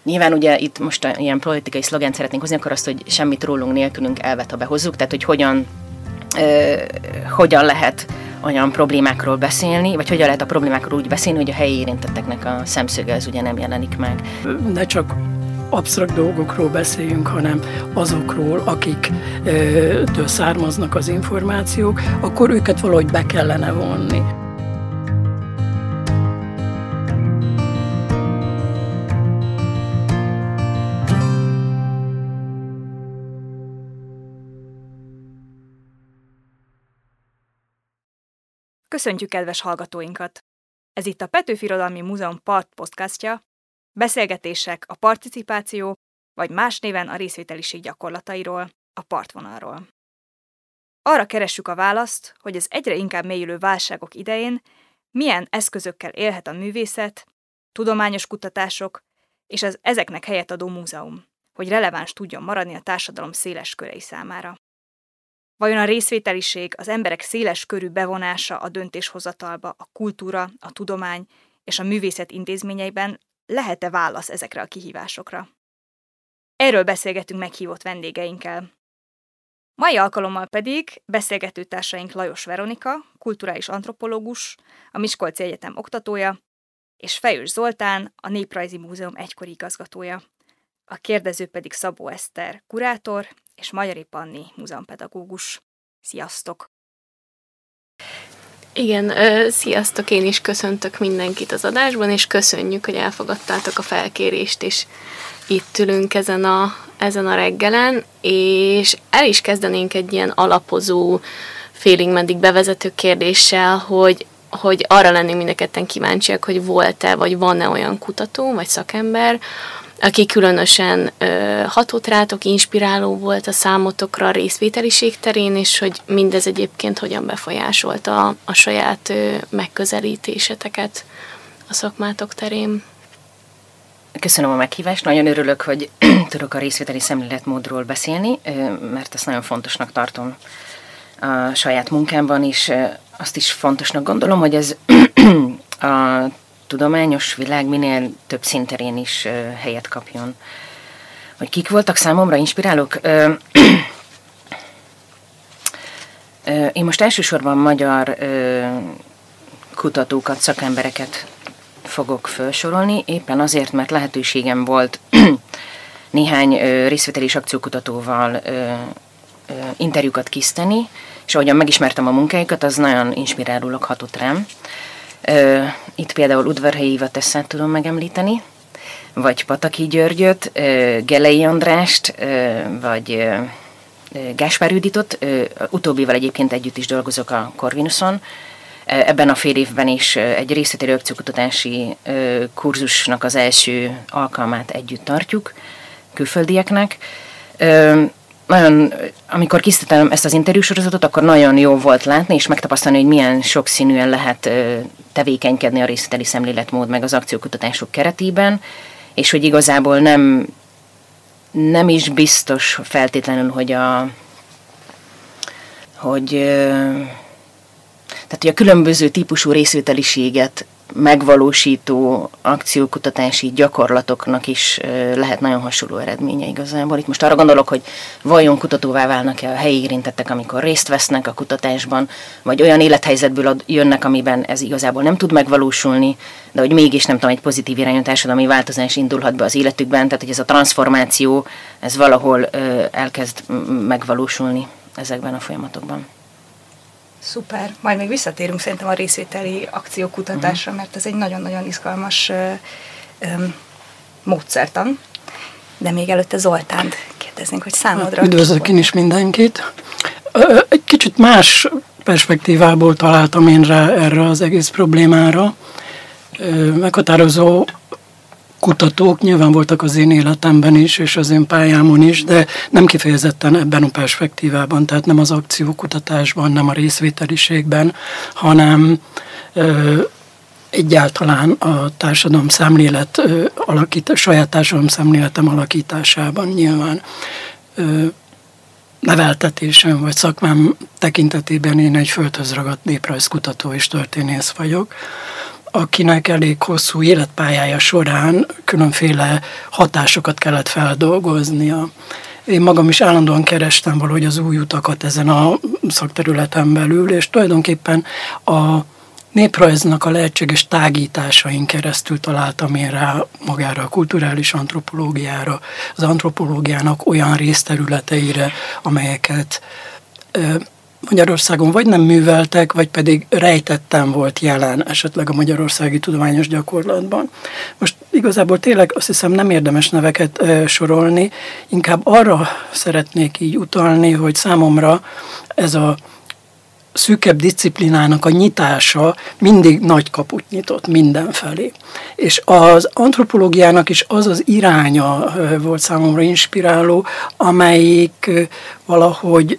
Nyilván ugye itt most ilyen politikai szlogent szeretnénk hozni, akkor azt, hogy semmit rólunk nélkülünk elvet, ha behozzuk, tehát hogy hogyan lehet olyan problémákról beszélni, vagy hogyan lehet a problémákról úgy beszélni, hogy a helyi érintetteknek a szemszöge az ugye nem jelenik meg. Ne csak absztrakt dolgokról beszéljünk, hanem azokról, akiktől származnak az információk, akkor őket valahogy be kellene vonni. Köszöntjük kedves hallgatóinkat! Ez itt a Petőfi Irodalmi Múzeum Part podcastja, beszélgetések a participáció, vagy más néven a részvételiség gyakorlatairól, a partvonalról. Arra keressük a választ, hogy az egyre inkább mélyülő válságok idején milyen eszközökkel élhet a művészet, tudományos kutatások és az ezeknek helyet adó múzeum, hogy releváns tudjon maradni a társadalom széles körei számára. Vajon a részvételiség, az emberek széles körű bevonása a döntéshozatalba, a kultúra, a tudomány és a művészet intézményeiben lehet-e válasz ezekre a kihívásokra? Erről beszélgetünk meghívott vendégeinkkel. Mai alkalommal pedig beszélgetőtársaink Lajos Veronika, kulturális antropológus, a Miskolci Egyetem oktatója, és Fejős Zoltán, a Néprajzi Múzeum egykori igazgatója. A kérdező pedig Szabó Eszter, kurátor, és Magyari Panni, múzeumpedagógus. Sziasztok! Igen, sziasztok! Én is köszöntök mindenkit az adásban, és köszönjük, hogy elfogadtátok a felkérést, és itt ülünk ezen a reggelen, és el is kezdenénk egy ilyen alapozó, félig meddig bevezető kérdéssel, hogy arra lennénk mind a ketten kíváncsiak, hogy volt-e, vagy van-e olyan kutató, vagy szakember, aki különösen hatott rátok, inspiráló volt a számotokra a részvételiség terén, és hogy mindez egyébként hogyan befolyásolta a saját megközelítéseteket a szakmátok terén. Köszönöm a meghívást, nagyon örülök, hogy tudok a részvételi szemléletmódról beszélni, mert ezt nagyon fontosnak tartom a saját munkámban, és azt is fontosnak gondolom, hogy ez a tudományos világ minél több szinterén is helyet kapjon. Hogy kik voltak számomra inspirálók? Én most elsősorban magyar kutatókat, szakembereket fogok felsorolni, éppen azért, mert lehetőségem volt néhány részvételi és akciókutatóval interjúkat készíteni, és ahogyan megismertem a munkáikat, az nagyon inspirálólag hatott rám. Itt például Udvarhelyi Éva Tesszát tudom megemlíteni, vagy Pataki Györgyöt, Gelei Andrást, vagy Gáspár Juditot, utóbbival egyébként együtt is dolgozok a Corvinuson. Ebben a fél évben is egy részvételi akciókutatási kurzusnak az első alkalmát együtt tartjuk külföldieknek. Nagyon, amikor készítettem ezt az interjúsorozatot, akkor nagyon jó volt látni és megtapasztalni, hogy milyen sokszínűen lehet tevékenykedni a részvételi szemléletmód meg az akciókutatások keretében, és hogy igazából nem is biztos feltétlenül, hogy a különböző típusú részvételiséget megvalósító akciókutatási gyakorlatoknak is lehet nagyon hasonló eredménye igazából. Itt most arra gondolok, hogy vajon kutatóvá válnak-e a helyi érintettek, amikor részt vesznek a kutatásban, vagy olyan élethelyzetből jönnek, amiben ez igazából nem tud megvalósulni, de hogy mégis nem tudom, egy pozitív irányú társadalmi változás indulhat be az életükben, tehát hogy ez a transformáció, ez valahol elkezd megvalósulni ezekben a folyamatokban. Szuper. Majd még visszatérünk szerintem a részvételi akciókutatásra, mert ez egy nagyon-nagyon izgalmas módszertan. De még előtte Zoltánt kérdeznénk, hogy számodra... Üdvözlök én is mindenkit. Egy kicsit más perspektívából találtam én rá erre az egész problémára. Meghatározó kutatók nyilván voltak az én életemben is, és az én pályámon is, de nem kifejezetten ebben a perspektívában, tehát nem az akciókutatásban, nem a részvételiségben, hanem egyáltalán a társadalom szemlélet saját társadalom szemléletem alakításában nyilván neveltetésem vagy szakmám tekintetében én egy földhöz ragadt néprajzkutató és történész vagyok. akinek elég hosszú életpályája során különféle hatásokat kellett feldolgoznia. Én magam is állandóan kerestem valahogy az új utakat ezen a szakterületen belül, és tulajdonképpen a néprajznak a lehetséges tágításain keresztül találtam én rá magára a kulturális antropológiára, az antropológiának olyan részterületeire, amelyeket Magyarországon vagy nem műveltek, vagy pedig rejtetten volt jelen esetleg a magyarországi tudományos gyakorlatban. Most igazából tényleg azt hiszem nem érdemes neveket sorolni, inkább arra szeretnék így utalni, hogy számomra ez a szűkebb disziplinának a nyitása mindig nagy kaput nyitott mindenfelé. És az antropológiának is az az iránya volt számomra inspiráló, amelyik valahogy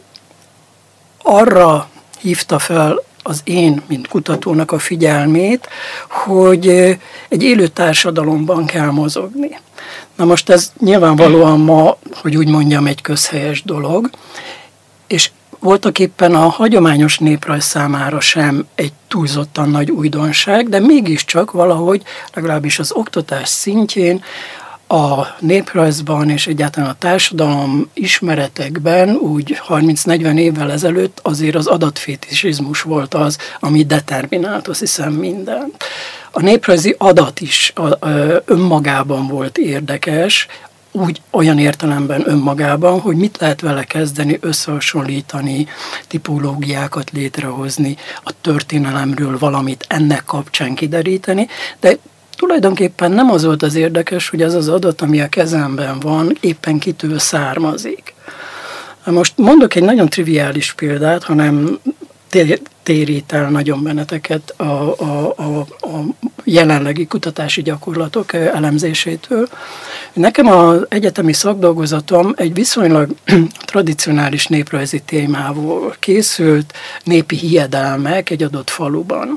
arra hívta fel az én, mint kutatónak a figyelmét, hogy egy élő társadalomban kell mozogni. Na most ez nyilvánvalóan ma, hogy úgy mondjam, egy közhelyes dolog, és voltak éppen a hagyományos néprajz számára sem egy túlzottan nagy újdonság, de mégiscsak valahogy legalábbis az oktatás szintjén a néprajzban és egyáltalán a társadalom ismeretekben úgy 30-40 évvel ezelőtt azért az adatfetisizmus volt az, ami determinált, azt hiszem, mindent. A néprajzi adat is önmagában volt érdekes, úgy olyan értelemben önmagában, hogy mit lehet vele kezdeni, összehasonlítani, tipológiákat létrehozni, a történelemről valamit ennek kapcsán kideríteni, de tulajdonképpen nem az volt az érdekes, hogy az az adat, ami a kezemben van, éppen kitől származik. Most mondok egy nagyon triviális példát, hanem térít el nagyon benneteket a jelenlegi kutatási gyakorlatok elemzésétől. Nekem az egyetemi szakdolgozatom egy viszonylag tradicionális néprajzi témából készült, népi hiedelmek egy adott faluban.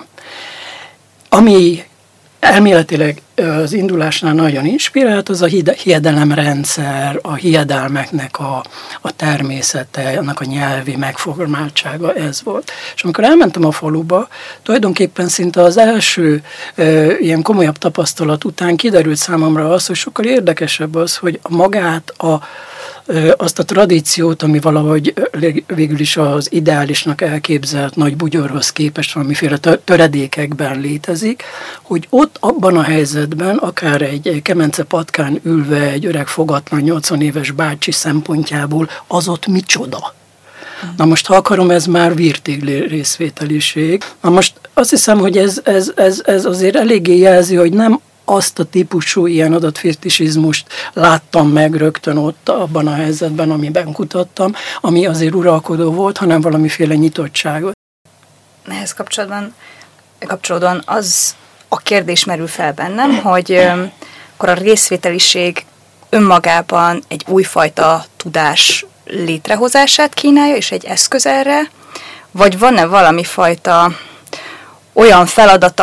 Ami elméletileg az indulásnál nagyon inspirált, az a hiedelemrendszer, a hiedelmeknek a természete, annak a nyelvi megformáltsága, ez volt. És amikor elmentem a faluba, tulajdonképpen szinte az első ilyen komolyabb tapasztalat után kiderült számomra az, hogy sokkal érdekesebb az, hogy magát azt a tradíciót, ami valahogy végül is az ideálisnak elképzelt nagy bugyorhoz képest valamiféle töredékekben létezik, hogy ott abban a helyzetben, akár egy kemence patkán ülve egy öreg fogatlan 80 éves bácsi szempontjából, az ott micsoda? Na most, ha akarom, ez már virtig részvételiség. Na most azt hiszem, hogy ez azért eléggé jelzi, hogy nem azt a típusú ilyen adatfetisizmust láttam meg rögtön ott abban a helyzetben, amiben kutattam, ami azért uralkodó volt, hanem valamiféle nyitottságot. Ehhez kapcsolódóan az a kérdés merül fel bennem, hogy akkor a részvételiség önmagában egy újfajta tudás létrehozását kínálja, és egy eszköz erre, vagy van-e valami fajta olyan feladata,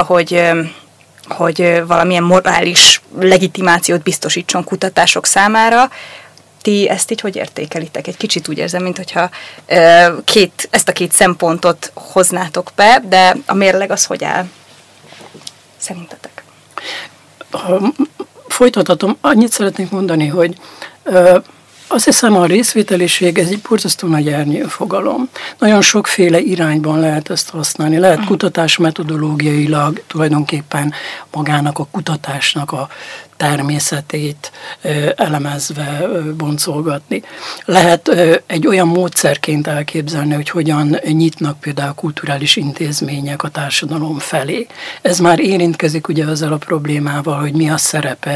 hogy valamilyen morális legitimációt biztosítson kutatások számára. Ti ezt így hogy értékelitek? Egy kicsit úgy érzem, mintha ezt a két szempontot hoznátok be, de a mérleg az hogy áll? Szerintetek? Folytathatom. Annyit szeretnék mondani, hogy azt hiszem, a részvételiség ez egy borzasztó nagy ernyő fogalom. Nagyon sokféle irányban lehet ezt használni. Lehet kutatás metodológiailag tulajdonképpen magának a kutatásnak a természetét elemezve boncolgatni. Lehet egy olyan módszerként elképzelni, hogy hogyan nyitnak például kulturális intézmények a társadalom felé. Ez már érintkezik ugye ezzel a problémával, hogy mi a szerepe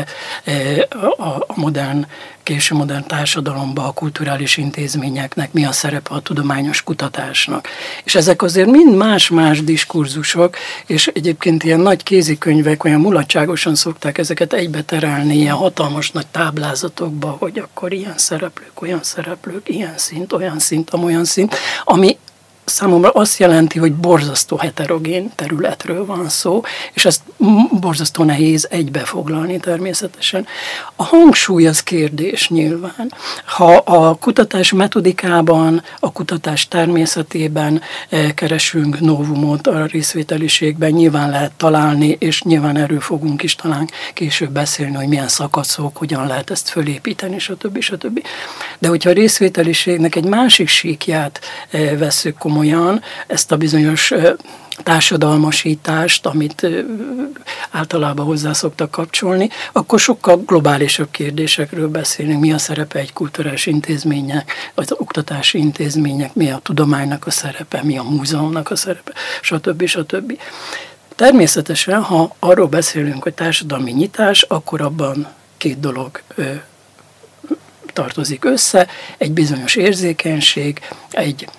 a késő modern társadalomban a kulturális intézményeknek, mi a szerepe a tudományos kutatásnak. És ezek azért mind más-más diskurzusok, és egyébként ilyen nagy kézikönyvek olyan mulatságosan szokták ezeket egybe terelni, ilyen hatalmas nagy táblázatokba, hogy akkor ilyen szereplők, olyan szereplők, ilyen szint, olyan szint, amolyan szint, ami számomra azt jelenti, hogy borzasztó heterogén területről van szó, és ezt borzasztó nehéz egybefoglalni természetesen. A hangsúly az kérdés nyilván. Ha a kutatás metodikában, a kutatás természetében keresünk novumot a részvételiségben, nyilván lehet találni, és nyilván erről fogunk is talán később beszélni, hogy milyen szakaszok, hogyan lehet ezt fölépíteni, stb. De hogyha a részvételiségnek egy másik síkját vesszük komolyan, ezt a bizonyos társadalmasítást, amit általában hozzá szoktak kapcsolni, akkor sokkal globálisabb kérdésekről beszélünk. Mi a szerepe egy kulturális intézménynek, az oktatási intézménynek, mi a tudománynak a szerepe, mi a múzeumnak a szerepe, stb. Természetesen, ha arról beszélünk, hogy társadalmi nyitás, akkor abban két dolog tartozik össze, egy bizonyos érzékenység, egy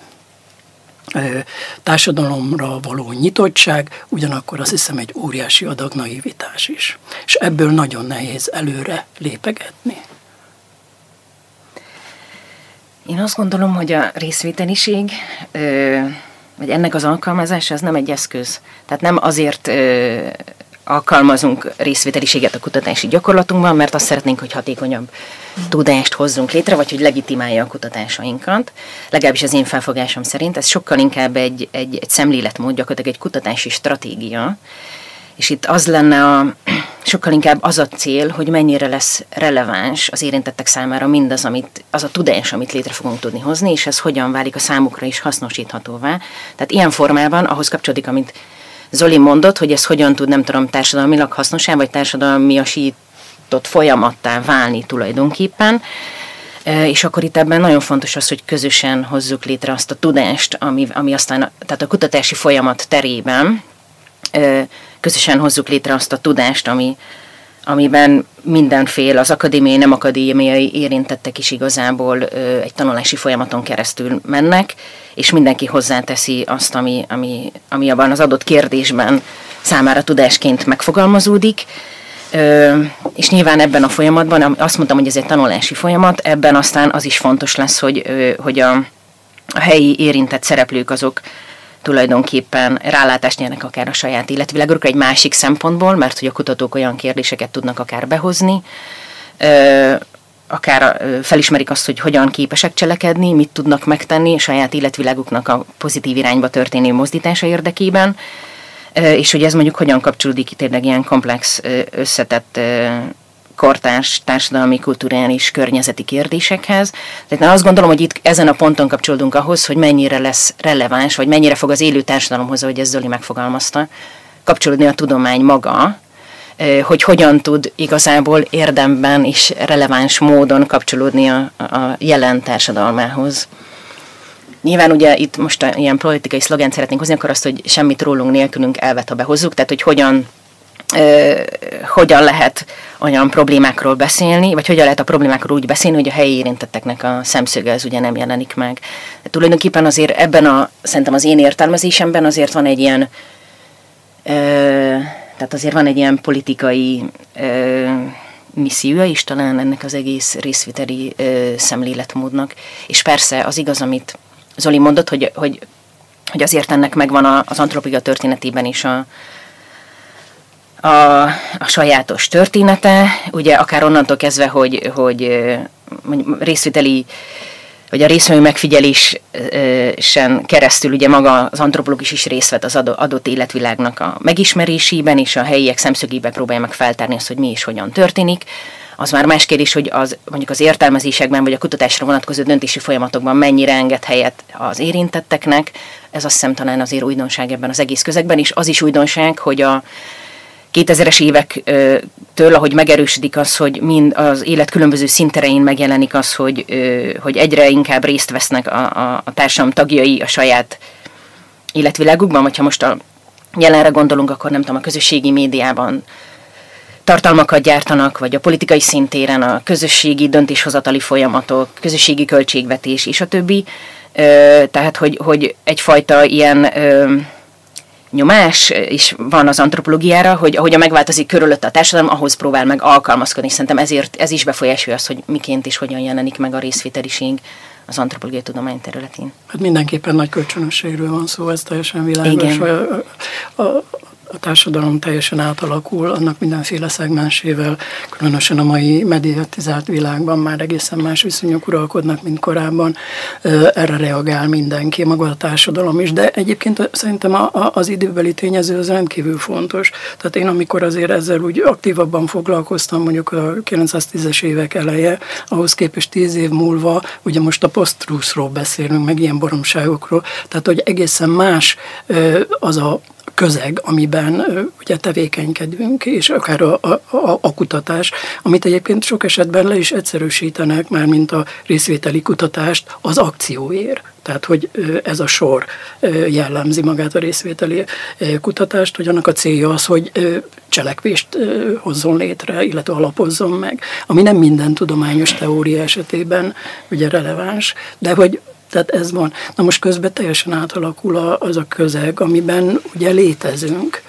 társadalomra való nyitottság, ugyanakkor azt hiszem egy óriási adag naivitás is. És ebből nagyon nehéz előre lépegetni. Én azt gondolom, hogy a részvételiség, vagy ennek az alkalmazása, az nem egy eszköz. Tehát nem azért alkalmazunk részvételiséget a kutatási gyakorlatunkban, mert azt szeretnénk, hogy hatékonyabb tudást hozzunk létre, vagy hogy legitimálja a kutatásainkat. Legalábbis az én felfogásom szerint ez sokkal inkább egy szemléletmód, gyakorlatilag egy kutatási stratégia, és itt az lenne sokkal inkább az a cél, hogy mennyire lesz releváns az érintettek számára mindaz, az a tudás, amit létre fogunk tudni hozni, és ez hogyan válik a számukra is hasznosíthatóvá. Tehát ilyen formában ahhoz kapcsolódik, amit Zoli mondott, hogy ez hogyan tud, nem tudom, társadalmilag hasznosá, vagy társadalmiasított folyamattá válni tulajdonképpen. És akkor itt ebben nagyon fontos az, hogy közösen hozzuk létre azt a tudást, ami aztán, tehát a kutatási folyamat terében közösen hozzuk létre azt a tudást, amiben mindenféle, az akadémiai, nem akadémiai érintettek is igazából egy tanulási folyamaton keresztül mennek, és mindenki hozzáteszi azt, ami abban az adott kérdésben számára tudásként megfogalmazódik. És nyilván ebben a folyamatban, azt mondtam, hogy ez egy tanulási folyamat, ebben aztán az is fontos lesz, hogy a helyi érintett szereplők azok tulajdonképpen rálátást nyernek akár a saját életvilágukra egy másik szempontból, mert hogy a kutatók olyan kérdéseket tudnak akár behozni, akár felismerik azt, hogy hogyan képesek cselekedni, mit tudnak megtenni a saját életviláguknak a pozitív irányba történő mozdítása érdekében, és hogy ez mondjuk hogyan kapcsolódik tényleg ilyen komplex, összetett kortárs, társadalmi, kulturális, környezeti kérdésekhez. Tehát én azt gondolom, hogy itt ezen a ponton kapcsolódunk ahhoz, hogy mennyire lesz releváns, vagy mennyire fog az élő társadalomhoz, ahogy ezt Zoli megfogalmazta, kapcsolódni a tudomány maga, hogy hogyan tud igazából érdemben és releváns módon kapcsolódni a jelen társadalmához. Nyilván ugye itt most ilyen politikai szlogent szeretnénk hozni, akkor azt, hogy semmit rólunk nélkülünk elvet, ha behozzuk, tehát hogy hogyan lehet olyan problémákról beszélni, vagy hogyan lehet a problémákról úgy beszélni, hogy a helyi érintetteknek a szemszöge az ugye nem jelenik meg. De tulajdonképpen azért szerintem az én értelmezésemben azért van egy ilyen, tehát azért van egy ilyen politikai missziója is talán ennek az egész részviteli szemléletmódnak. És persze az igaz, amit Zoli mondott, hogy azért ennek megvan az antropológia történetében is a sajátos története, ugye akár onnantól kezdve, hogy részvételi, vagy a részvevő megfigyelésen keresztül ugye maga az antropológus is részt vett az adott életvilágnak a megismerésében, és a helyiek szemszögébe próbálja meg feltárni azt, hogy mi és hogyan történik. Az már más kérdés, hogy mondjuk az értelmezésekben, vagy a kutatásra vonatkozó döntési folyamatokban mennyire enged helyet az érintetteknek. Ez azt hiszem talán azért újdonság ebben az egész közegben, és az is újdonság, hogy a 2000-es évektől, ahogy megerősödik az, hogy mind az élet különböző szinterein megjelenik az, hogy egyre inkább részt vesznek a társadalom tagjai a saját életvilágukban, vagy ha most a jelenre gondolunk, akkor nem tudom, a közösségi médiában tartalmakat gyártanak, vagy a politikai szintéren a közösségi döntéshozatali folyamatok, közösségi költségvetés és a többi. Tehát, hogy egyfajta ilyen nyomás is van az antropológiára, hogy ahogyan megváltozik körülött a társadalom, ahhoz próbál meg alkalmazkodni. Szerintem ezért ez is befolyásolja azt, hogy miként és hogyan jelenik meg a részvételiség az antropológiai tudomány területén. Hát mindenképpen nagy kölcsönösségről van szó, ez teljesen világos. A társadalom teljesen átalakul, annak mindenféle szegmensével, különösen a mai mediatizált világban már egészen más viszonyok uralkodnak, mint korábban. Erre reagál mindenki, maga a társadalom is, de egyébként szerintem az időbeli tényező az rendkívül fontos. Tehát én amikor azért ezzel úgy aktívabban foglalkoztam, mondjuk a 910-es évek eleje, ahhoz képest 10 év múlva, ugye most a post-truthról beszélünk, meg ilyen baromságokról, tehát hogy egészen más az a közeg, amiben ugye tevékenykedünk, és akár a kutatás, amit egyébként sok esetben le is egyszerűsítenek, már mint a részvételi kutatást az akcióért. Tehát, hogy ez a sor jellemzi magát a részvételi kutatást, hogy annak a célja az, hogy cselekvést hozzon létre, illetve alapozzon meg, ami nem minden tudományos teória esetében ugye releváns, de hogy tehát ez van. Na most közben teljesen átalakul az a közeg, amiben ugye létezünk.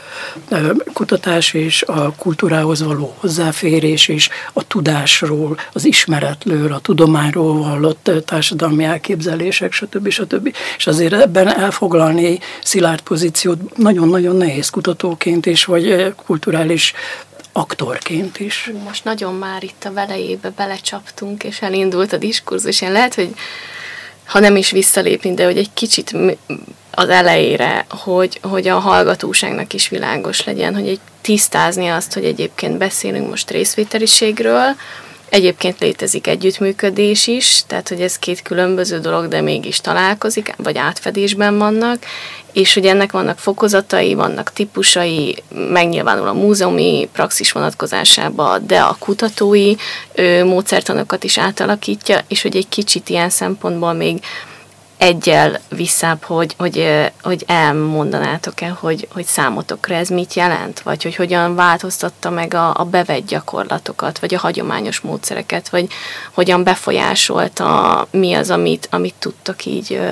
Kutatás és a kultúrához való hozzáférés és a tudásról, az ismeretről, a tudományról vallott társadalmi elképzelések, stb. És azért ebben elfoglalni szilárd pozíciót nagyon-nagyon nehéz kutatóként is, vagy kulturális aktorként is. Most nagyon már itt a velejébe belecsaptunk, és elindult a diskurzus. Én lehet, hogy ha nem is visszalépni, de hogy egy kicsit az elejére, hogy a hallgatóságnak is világos legyen, hogy egy tisztázni azt, hogy egyébként beszélünk most részvételiségről, egyébként létezik együttműködés is, tehát hogy ez két különböző dolog, de mégis találkozik, vagy átfedésben vannak, és hogy ennek vannak fokozatai, vannak típusai, megnyilvánul a múzeumi praxis vonatkozásában, de a kutatói módszertanokat is átalakítja, és hogy egy kicsit ilyen szempontból még egyel visszább, hogy elmondanátok-e, hogy számotokra ez mit jelent, vagy hogy hogyan változtatta meg a bevett gyakorlatokat, vagy a hagyományos módszereket, vagy hogyan befolyásolta, mi az, amit tudtok így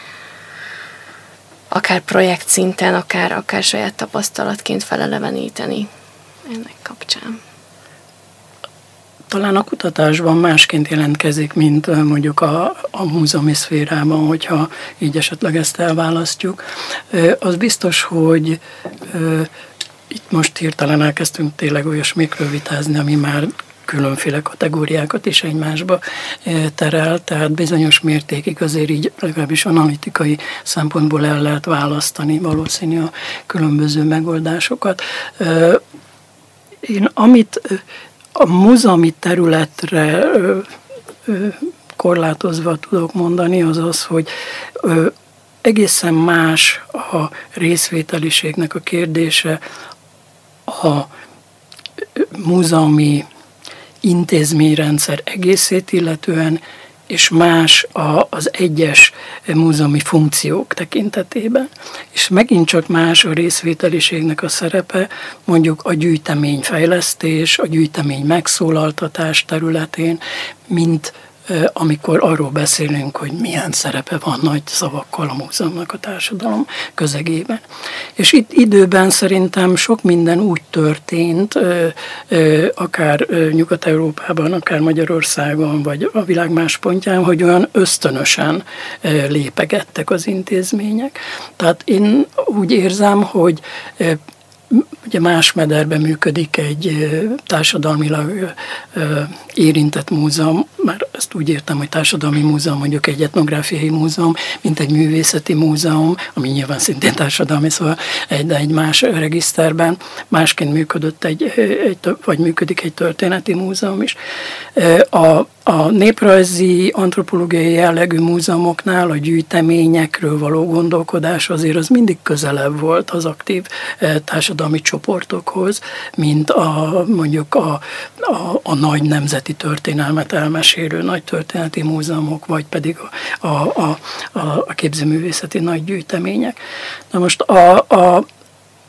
akár projekt szinten, akár saját tapasztalatként feleleveníteni ennek kapcsán. Talán a kutatásban másként jelentkezik, mint mondjuk a múzeumi szférában, hogyha így esetleg ezt elválasztjuk. Az biztos, hogy itt most hirtelen elkezdtünk tényleg olyasmikről vitázni, ami már különféle kategóriákat is egymásba terel, tehát bizonyos mértékig azért így legalábbis analitikai szempontból el lehet választani valószínű a különböző megoldásokat. Én amit a múzeumi területre korlátozva tudok mondani, az az, hogy egészen más a részvételiségnek a kérdése a múzeumi intézményrendszer egészét illetően, és más az egyes múzeumi funkciók tekintetében. És megint csak más a részvételiségnek a szerepe, mondjuk a gyűjteményfejlesztés, a gyűjtemény megszólaltatás területén, mint amikor arról beszélünk, hogy milyen szerepe van nagy szavakkal a múzeumnak a társadalom közegében. És itt időben szerintem sok minden úgy történt, akár Nyugat-Európában, akár Magyarországon, vagy a világ más pontján, hogy olyan ösztönösen lépegettek az intézmények. Tehát én úgy érzem, hogy ugye más mederben működik egy társadalmilag érintett múzeum, már ezt úgy értem, hogy társadalmi múzeum, mondjuk egy etnográfiai múzeum, mint egy művészeti múzeum, ami nyilván szintén társadalmi, szóval egy más regiszterben másként működött vagy működik egy történeti múzeum is. A néprajzi, antropológiai jellegű múzeumoknál a gyűjteményekről való gondolkodás azért az mindig közelebb volt az aktív társadalmi csoportokhoz, mint mondjuk a nagy nemzeti történelmet elmesélő nagy történeti múzeumok, vagy pedig a képzőművészeti nagy gyűjtemények. Na most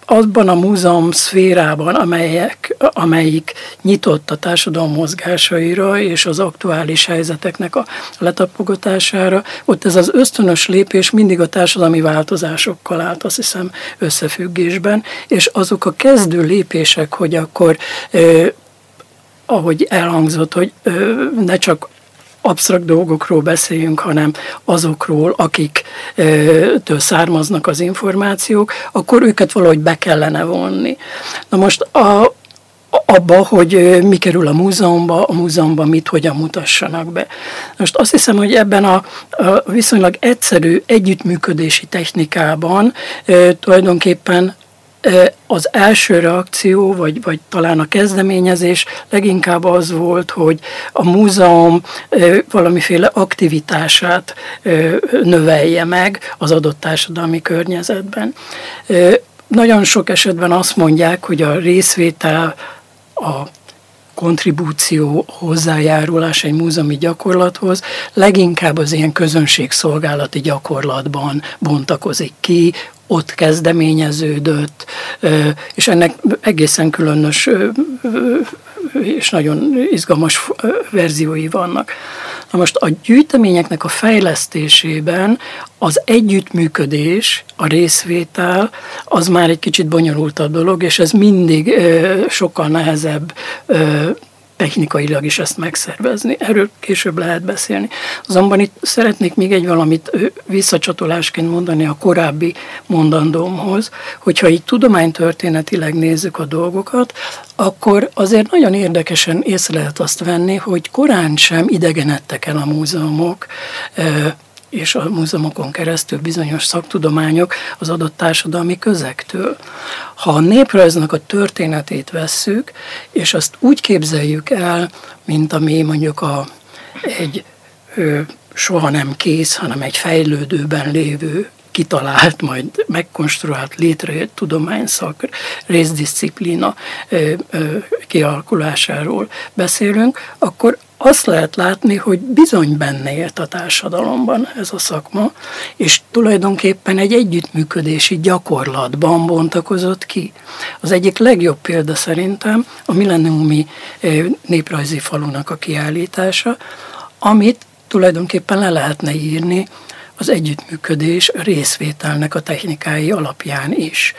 abban a múzeum szférában, amelyik nyitott a társadalom mozgásaira és az aktuális helyzeteknek a letapogatására, ott ez az ösztönös lépés mindig a társadalmi változásokkal állt, azt hiszem, összefüggésben, és azok a kezdő lépések, hogy akkor, ahogy elhangzott, hogy ne csak absztrakt dolgokról beszéljünk, hanem azokról, akiktől származnak az információk, akkor őket valahogy be kellene vonni. Na most abba, hogy mi kerül a múzeumban mit, hogyan mutassanak be. Most azt hiszem, hogy ebben a viszonylag egyszerű együttműködési technikában tulajdonképpen az első reakció, vagy talán a kezdeményezés leginkább az volt, hogy a múzeum valamiféle aktivitását növelje meg az adott társadalmi környezetben. Nagyon sok esetben azt mondják, hogy a részvétel, a kontribúció, hozzájárulás egy múzeumi gyakorlathoz leginkább az ilyen közönségszolgálati gyakorlatban bontakozik ki, ott kezdeményeződött, és ennek egészen különös és nagyon izgalmas verziói vannak. Na most a gyűjteményeknek a fejlesztésében az együttműködés, a részvétel, az már egy kicsit bonyolultabb dolog, és ez mindig sokkal nehezebb technikailag is ezt megszervezni. Erről később lehet beszélni. Azonban itt szeretnék még egy valamit visszacsatolásként mondani a korábbi mondandómhoz, hogyha így tudománytörténetileg nézzük a dolgokat, akkor azért nagyon érdekesen észre lehet azt venni, hogy korán sem idegenedtek el a múzeumok, és a múzeumokon keresztül bizonyos szaktudományok az adott társadalmi közektől. Ha a néprajznak a történetét vesszük, és azt úgy képzeljük el, mint ami mondjuk egy soha nem kész, hanem egy fejlődőben lévő, kitalált, majd megkonstruált, létrejött tudományszak, részdisziplína kialakulásáról beszélünk, akkor azt lehet látni, hogy bizony benne élt a társadalomban ez a szakma, és tulajdonképpen egy együttműködési gyakorlatban bontakozott ki. Az egyik legjobb példa szerintem a millenniumi néprajzi falunak a kiállítása, amit tulajdonképpen le lehetne írni az együttműködés részvételnek a technikái alapján is.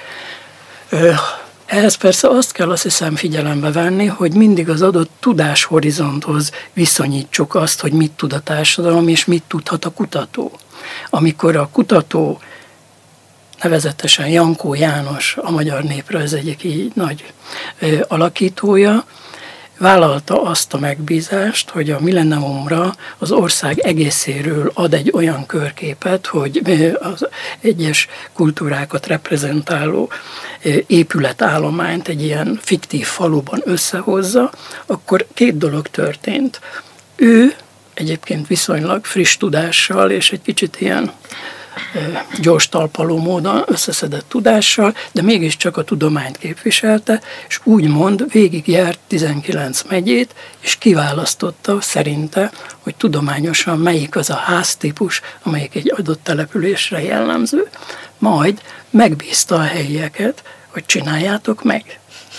Ehhez persze azt kell, azt hiszem, figyelembe venni, hogy mindig az adott tudáshorizonthoz viszonyítsuk azt, hogy mit tud a társadalom, és mit tudhat a kutató. Amikor a kutató, nevezetesen Jankó János, a magyar néprajz egyik így nagy alakítója, vállalta azt a megbízást, hogy a millenniumra az ország egészéről ad egy olyan körképet, hogy az egyes kultúrákat reprezentáló épületállományt egy ilyen fiktív faluban összehozza, akkor két dolog történt. Ő egyébként viszonylag friss tudással és egy kicsit ilyen gyors talpaló módon összeszedett tudással, de mégiscsak a tudományt képviselte, és úgymond végigjárt 19 megyét, és kiválasztotta szerinte, hogy tudományosan melyik az a háztípus, amelyik egy adott településre jellemző. Majd megbízta a helyieket, hogy csináljátok meg.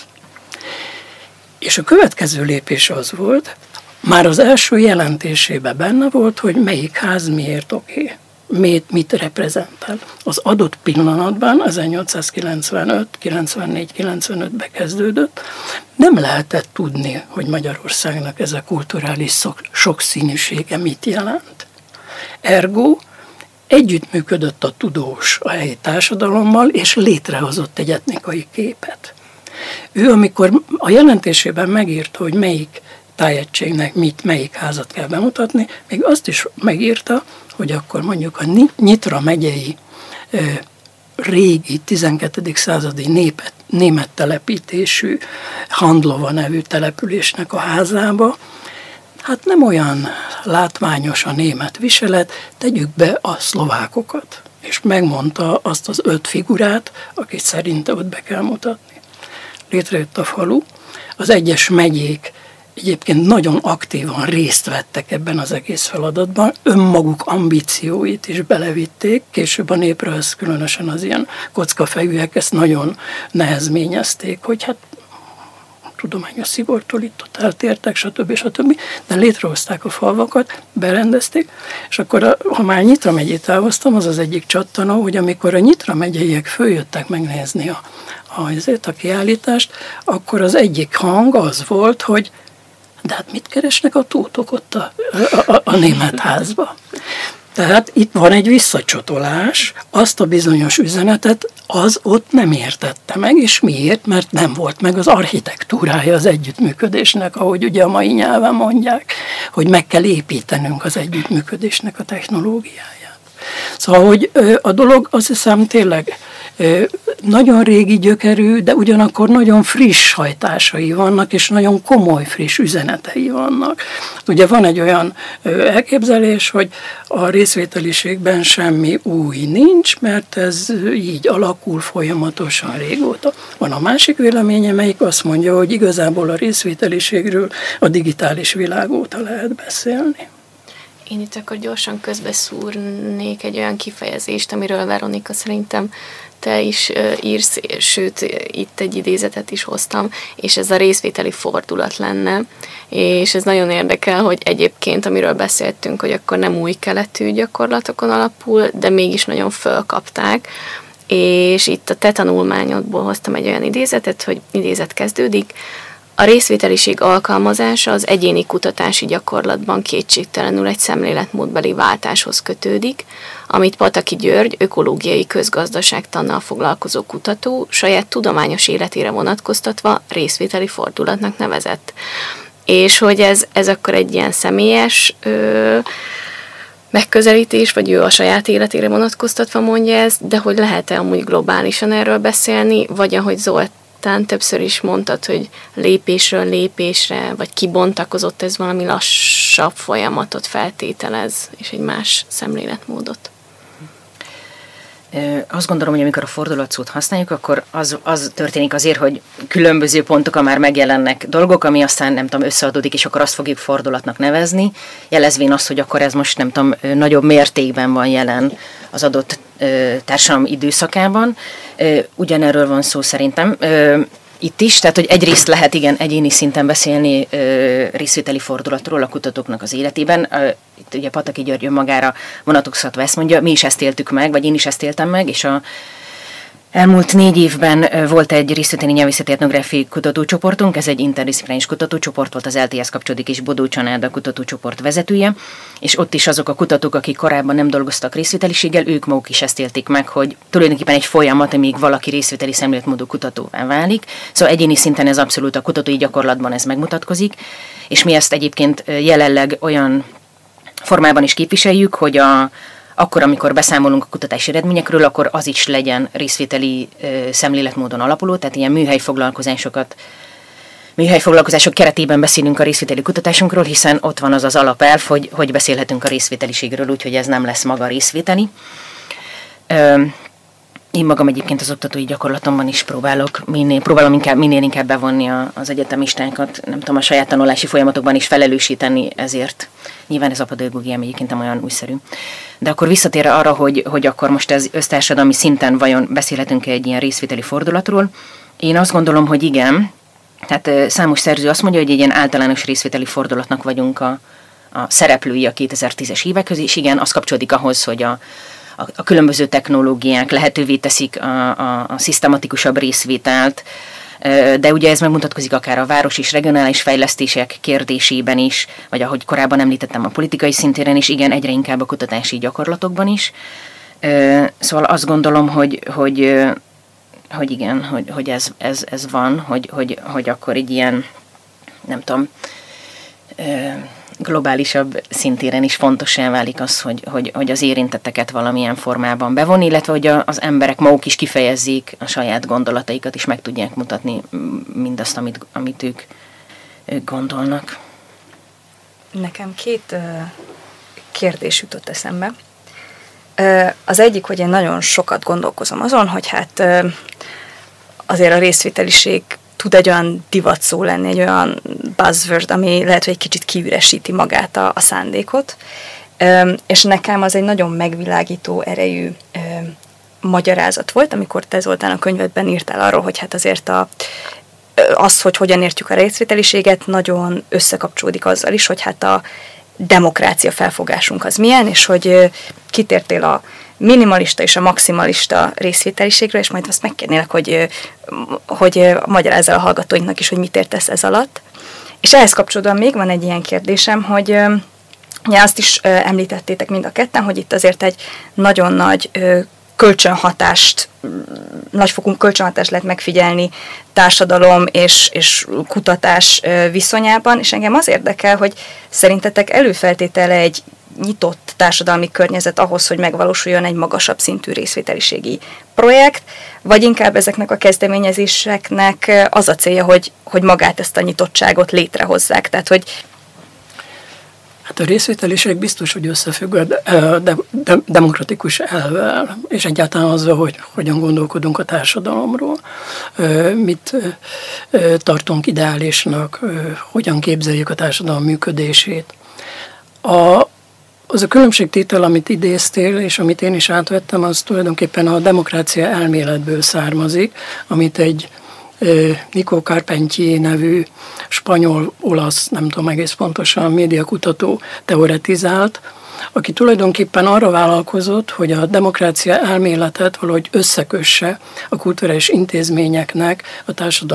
És a következő lépés az volt, már az első jelentésében benne volt, hogy melyik ház miért oké. Mit reprezentál. Az adott pillanatban, 1895, 94, 95-ben kezdődött, nem lehetett tudni, hogy Magyarországnak ez a kulturális sokszínűsége mit jelent. Ergo együttműködött a tudós a helyi társadalommal, és létrehozott egy etnikai képet. Ő, amikor a jelentésében megírta, hogy melyik tájegységnek melyik házat kell bemutatni, még azt is megírta, hogy akkor mondjuk a Nyitra megyei régi 12. századi német telepítésű Handlova nevű településnek a házába, hát nem olyan látványos a német viselet, tegyük be a szlovákokat. És megmondta azt az 5 figurát, akit szerinte ott be kell mutatni. Létrejött a falu, az egyes megyék egyébként nagyon aktívan részt vettek ebben az egész feladatban, önmaguk ambícióit is belevitték, később a néprajz, különösen az ilyen kockafejűek ezt nagyon nehezményezték, hogy hát tudományos szigortól itt ott eltértek, stb. De létrehozták a falvakat, berendezték, és akkor, ha már Nyitra megyét elhoztam, az az egyik csattanó, hogy amikor a Nyitra megyeiek följöttek megnézni a kiállítást, akkor az egyik hang az volt, hogy de hát mit keresnek a tótok ott a német házba? Tehát itt van egy visszacsatolás, azt a bizonyos üzenetet az ott nem értette meg, és miért? Mert nem volt meg az architektúrája az együttműködésnek, ahogy ugye a mai nyelven mondják, hogy meg kell építenünk az együttműködésnek a technológiáját. Szóval, hogy a dolog azt hiszem tényleg nagyon régi gyökerű, de ugyanakkor nagyon friss hajtásai vannak, és nagyon komoly, friss üzenetei vannak. Ugye van egy olyan elképzelés, hogy a részvételiségben semmi új nincs, mert ez így alakul folyamatosan régóta. Van a másik véleménye, melyik azt mondja, hogy igazából a részvételiségről a digitális világ óta lehet beszélni. Én itt akkor gyorsan közbeszúrnék egy olyan kifejezést, amiről Veronika szerintem te is írsz, sőt, itt egy idézetet is hoztam, és ez a részvételi fordulat lenne, és ez nagyon érdekel, hogy egyébként, amiről beszéltünk, hogy akkor nem új keletű gyakorlatokon alapul, de mégis nagyon fölkapták, és itt a te tanulmányodból hoztam egy olyan idézetet, hogy idézet kezdődik: a részvételiség alkalmazása az egyéni kutatási gyakorlatban kétségtelenül egy szemléletmódbeli váltáshoz kötődik, amit Pataki György, ökológiai közgazdaságtannal foglalkozó kutató saját tudományos életére vonatkoztatva részvételi fordulatnak nevezett. És hogy ez akkor egy ilyen személyes megközelítés, vagy ő a saját életére vonatkoztatva mondja ezt, de hogy lehet-e amúgy globálisan erről beszélni, vagy ahogy Zoltán többször is mondtad, hogy lépésről lépésre, vagy kibontakozott, ez valami lassabb folyamatot feltételez, és egy más szemléletmódot. Azt gondolom, hogy amikor a fordulatszót használjuk, akkor az történik azért, hogy különböző pontokon már megjelennek dolgok, ami aztán nem tudom, összeadódik, és akkor azt fogjuk fordulatnak nevezni, jelezvén azt, hogy akkor ez most nem tudom, nagyobb mértékben van jelen az adott társadalom időszakában. Ugyanerről van szó szerintem. Itt is, tehát hogy egyrészt lehet igen egyéni szinten beszélni részvételi fordulatról a kutatóknak az életében. Itt ugye Pataki György önmagára vonatkoztatva ezt mondja, mi is ezt éltük meg, vagy én is ezt éltem meg, és elmúlt 4 évben volt egy részvételi nyelvészeti etnográfiai kutatócsoportunk, ez egy interdisziplináris kutatócsoport volt, az LTS kapcsolódik, és Bodó Csanád a kutatócsoport vezetője, és ott is azok a kutatók, akik korábban nem dolgoztak részvételiséggel, ők maguk is ezt élték meg, hogy tulajdonképpen egy folyamat, amíg valaki részvételi szemléletmódú kutatóvá válik. Szóval egyéni szinten ez abszolút a kutatói gyakorlatban ez megmutatkozik, és mi ezt egyébként jelenleg olyan formában is képviseljük, hogy akkor, amikor beszámolunk a kutatási eredményekről, akkor az is legyen részvételi szemléletmódon alapuló, tehát ilyen műhelyfoglalkozások keretében beszélünk a részvételi kutatásunkról, hiszen ott van az az alapelv, hogy beszélhetünk a részvételiségről, úgyhogy ez nem lesz maga részvételi. Én magam egyébként az oktatói gyakorlatomban is próbálom minél inkább bevonni az egyetemistákat, nem tudom, a saját tanulási folyamatokban is felelősíteni ezért. Nyilván ez a pedagógiám egyébként nem olyan újszerű. De akkor visszatérve arra, hogy akkor most ez össztársadalmi szinten vajon beszélhetünk egy ilyen részvételi fordulatról, én azt gondolom, hogy igen. Tehát számos szerző azt mondja, hogy egy ilyen általános részvételi fordulatnak vagyunk a szereplői a 2010-es évek közé, és igen, az kapcsolódik ahhoz, hogy a különböző technológiák lehetővé teszik a szisztematikusabb részvételt, de ugye ez megmutatkozik akár a város és regionális fejlesztések kérdésében is, vagy ahogy korábban említettem, a politikai szintéren is, igen, egyre inkább a kutatási gyakorlatokban is. Szóval azt gondolom, hogy igen, hogy ez van, hogy akkor egy ilyen, nem tudom, globálisabb szintéren is fontossá válik az, hogy az érintetteket valamilyen formában bevonni, illetve hogy az emberek maguk is kifejezzék a saját gondolataikat, és meg tudják mutatni mindazt, amit ők gondolnak. Nekem 2 kérdés jutott eszembe. Az egyik, hogy én nagyon sokat gondolkozom azon, hogy hát azért a részvételiség tud egy olyan divatszó lenni, egy olyan buzzword, ami lehet, hogy egy kicsit kiüresíti magát a szándékot. És nekem az egy nagyon megvilágító erejű magyarázat volt, amikor te, Zoltán, a könyvedben írtál arról, hogy hát azért az, hogy hogyan értjük a részvételiséget, nagyon összekapcsolódik azzal is, hogy hát a demokrácia felfogásunk az milyen, és hogy kitértél a minimalista és a maximalista részvételiségről, és majd azt megkérnélek, hogy magyarázzál a hallgatóinknak is, hogy mit értesz ez alatt. És ehhez kapcsolódóan még van egy ilyen kérdésem, hogy ugye azt is említettétek mind a ketten, hogy itt azért egy nagyon nagy nagyfokú kölcsönhatást lehet megfigyelni társadalom és kutatás viszonyában, és engem az érdekel, hogy szerintetek előfeltétele egy nyitott társadalmi környezet ahhoz, hogy megvalósuljon egy magasabb szintű részvételiségi projekt, vagy inkább ezeknek a kezdeményezéseknek az a célja, hogy magát ezt a nyitottságot létrehozzák, tehát hogy Hát a részvételiség biztos, hogy összefügg a demokratikus elvvel, és egyáltalán azzal, hogy hogyan gondolkodunk a társadalomról, mit tartunk ideálisnak, hogyan képzeljük a társadalom működését. Az a különbségtétel, amit idéztél, és amit én is átvettem, az tulajdonképpen a demokrácia elméletből származik, amit egy Nico Carpentier nevű spanyol-olasz, nem tudom egész pontosan, médiakutató teoretizált, aki tulajdonképpen arra vállalkozott, hogy a demokrácia elméletet valahogy összekösse a kulturális intézményeknek a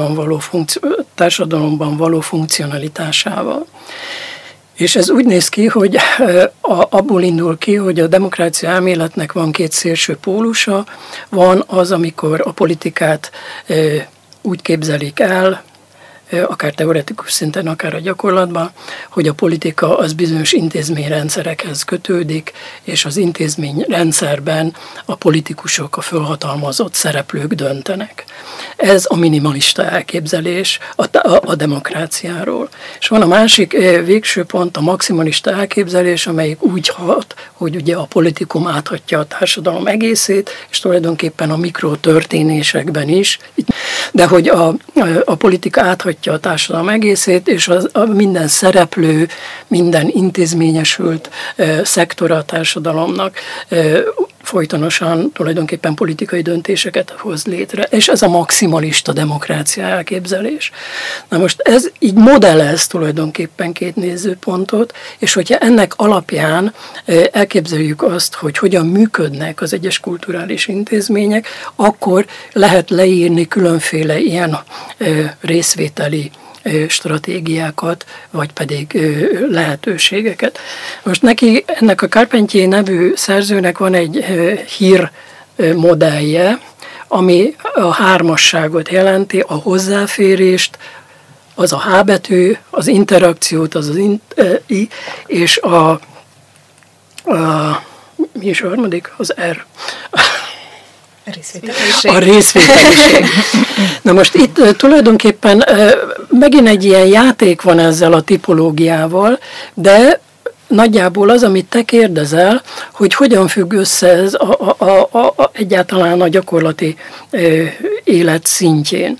társadalomban való funkcionalitásával. És ez úgy néz ki, hogy abból indul ki, hogy a demokrácia elméletnek van két szélső pólusa. Van az, amikor a politikát úgy képzelik el, akár teoretikus szinten, akár a gyakorlatban, hogy a politika az bizonyos intézményrendszerekhez kötődik, és az intézményrendszerben a politikusok, a fölhatalmazott szereplők döntenek. Ez a minimalista elképzelés a demokráciáról. És van a másik végső pont, a maximalista elképzelés, amelyik úgy hat, hogy ugye a politikum áthatja a társadalom egészét, és tulajdonképpen a mikrotörténésekben is, de hogy a politika áthatja a társadalom egészét, és minden szereplő, minden intézményesült szektora a társadalomnak folytonosan tulajdonképpen politikai döntéseket hoz létre, és ez a maximalista demokrácia elképzelés. Na most ez így modellez tulajdonképpen két nézőpontot, és hogyha ennek alapján elképzeljük azt, hogy hogyan működnek az egyes kulturális intézmények, akkor lehet leírni különféle ilyen részvételi stratégiákat, vagy pedig lehetőségeket. Most ennek a Carpentier nevű szerzőnek van egy hír modellje, ami a hármasságot jelenti, a hozzáférést, az a H betű, az interakciót, az I, és mi is a harmadik? Az R. A részvételiség. Na most itt tulajdonképpen megint egy ilyen játék van ezzel a tipológiával, de nagyjából az, amit te kérdezel, hogy hogyan függ össze ez egyáltalán a gyakorlati élet szintjén.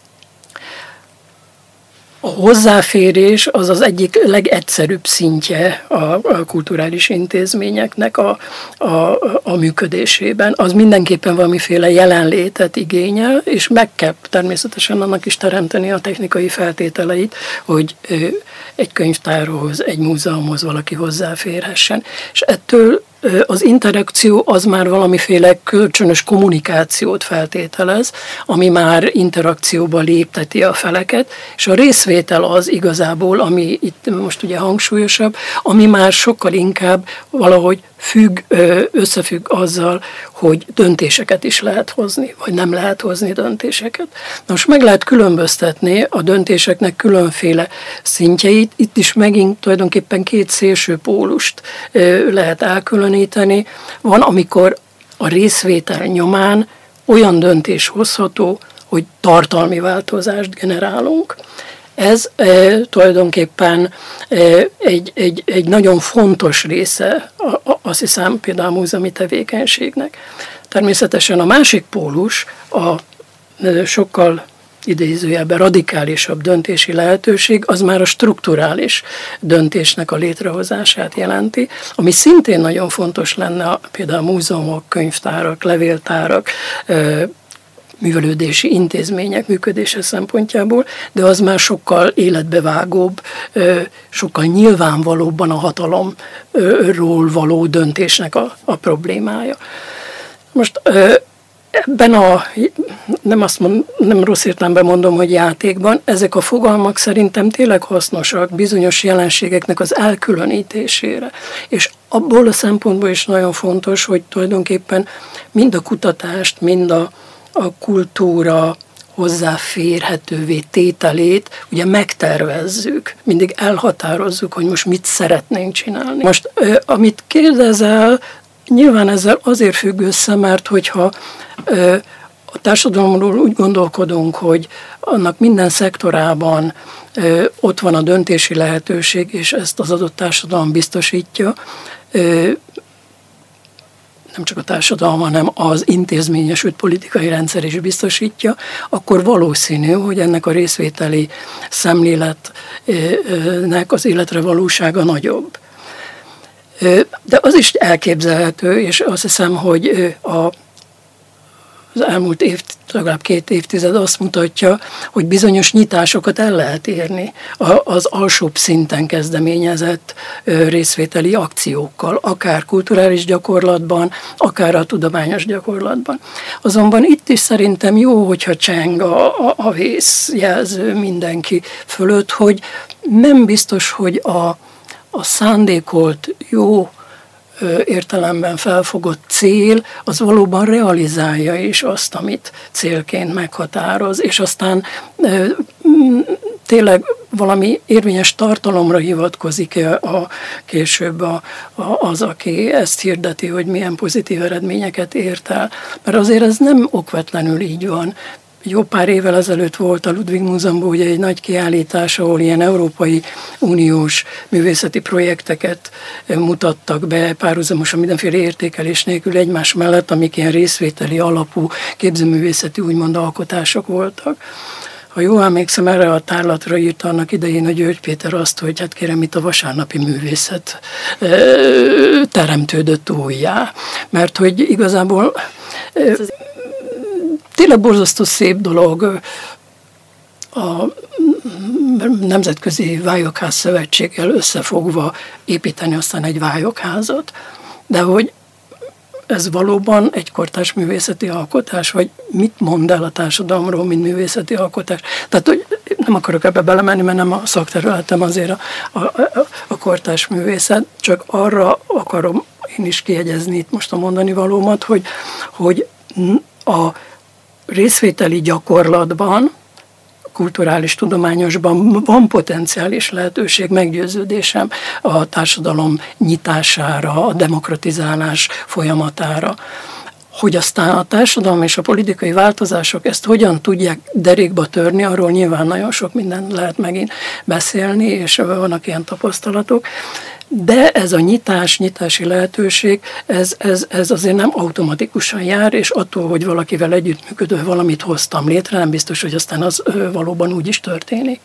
A hozzáférés az az egyik legegyszerűbb szintje a kulturális intézményeknek a működésében. Az mindenképpen valamiféle jelenlétet igényel, és meg kell természetesen annak is teremteni a technikai feltételeit, hogy egy könyvtárhoz, egy múzeumhoz valaki hozzáférhessen. És ettől az interakció az már valamiféle kölcsönös kommunikációt feltételez, ami már interakcióba lépteti a feleket, és a részvétel az igazából, ami itt most ugye hangsúlyosabb, ami már sokkal inkább valahogy összefügg azzal, hogy döntéseket is lehet hozni, vagy nem lehet hozni döntéseket. Most meg lehet különböztetni a döntéseknek különféle szintjeit, itt is megint tulajdonképpen két szélső pólust lehet elkülöníteni. Van, amikor a részvétel nyomán olyan döntés hozható, hogy tartalmi változást generálunk. Ez tulajdonképpen egy nagyon fontos része, azt hiszem, például a múzeumi tevékenységnek. Természetesen a másik pólus, a sokkal idézőjelben radikálisabb döntési lehetőség, az már a strukturális döntésnek a létrehozását jelenti, ami szintén nagyon fontos lenne például a múzeumok, könyvtárak, levéltárak, művelődési intézmények működése szempontjából, de az már sokkal életbevágóbb, sokkal nyilvánvalóbban a hatalomról való döntésnek a problémája. Most ebben nem rossz értelemben mondom, hogy játékban, ezek a fogalmak szerintem tényleg hasznosak bizonyos jelenségeknek az elkülönítésére. És abból a szempontból is nagyon fontos, hogy tulajdonképpen mind a kutatást, mind a kultúra hozzáférhetővé tételét ugye megtervezzük, mindig elhatározzuk, hogy most mit szeretnénk csinálni. Most, amit kérdezel, nyilván ezzel azért függ össze, mert hogyha a társadalomról úgy gondolkodunk, hogy annak minden szektorában ott van a döntési lehetőség, és ezt az adott társadalom biztosítja, nem csak a társadalom, hanem az intézményesült politikai rendszer is biztosítja, akkor valószínű, hogy ennek a részvételi szemléletnek az életre valósága nagyobb. De az is elképzelhető, és azt hiszem, hogy az elmúlt legalább 2 évtized azt mutatja, hogy bizonyos nyitásokat el lehet érni az alsóbb szinten kezdeményezett részvételi akciókkal, akár kulturális gyakorlatban, akár a tudományos gyakorlatban. Azonban itt is szerintem jó, hogyha cseng a vészjelző mindenki fölött, hogy nem biztos, hogy a szándékolt jó értelemben felfogott cél, az valóban realizálja is azt, amit célként meghatároz, és aztán tényleg valami érvényes tartalomra hivatkozik később az, aki ezt hirdeti, hogy milyen pozitív eredményeket ért el. Mert azért ez nem okvetlenül így van. Jó pár évvel ezelőtt volt a Ludwig Múzeumban ugye egy nagy kiállítás, ahol ilyen Európai Uniós művészeti projekteket mutattak be párhuzamosan mindenféle értékelés nélkül egymás mellett, amik ilyen részvételi alapú képzőművészeti úgymond alkotások voltak. Ha jól emlékszem, erre a tárlatra írta annak idején a György Péter azt, hogy hát kérem, itt a vasárnapi művészet teremtődött újjá. Mert hogy igazából tényleg borzasztó szép dolog a Nemzetközi Vályokház Szövetséggel összefogva építeni aztán egy vályokházat, de hogy ez valóban egy kortárs művészeti alkotás, vagy mit mond el a társadalomról, mint művészeti alkotás. Tehát, hogy nem akarok ebbe belemenni, mert nem a szakterületem azért a kortárs művészet, csak arra akarom én is kiegyezni itt most a mondani valómat, hogy a részvételi gyakorlatban, kulturális, tudományosban van potenciális lehetőség, meggyőződésem a társadalom nyitására, a demokratizálás folyamatára. Hogy aztán a társadalom és a politikai változások ezt hogyan tudják derékba törni, arról nyilván nagyon sok minden lehet megint beszélni, és vannak ilyen tapasztalatok. De ez a nyitási lehetőség, ez azért nem automatikusan jár, és attól, hogy valakivel együttműködő valamit hoztam létre, nem biztos, hogy aztán az valóban úgy is történik.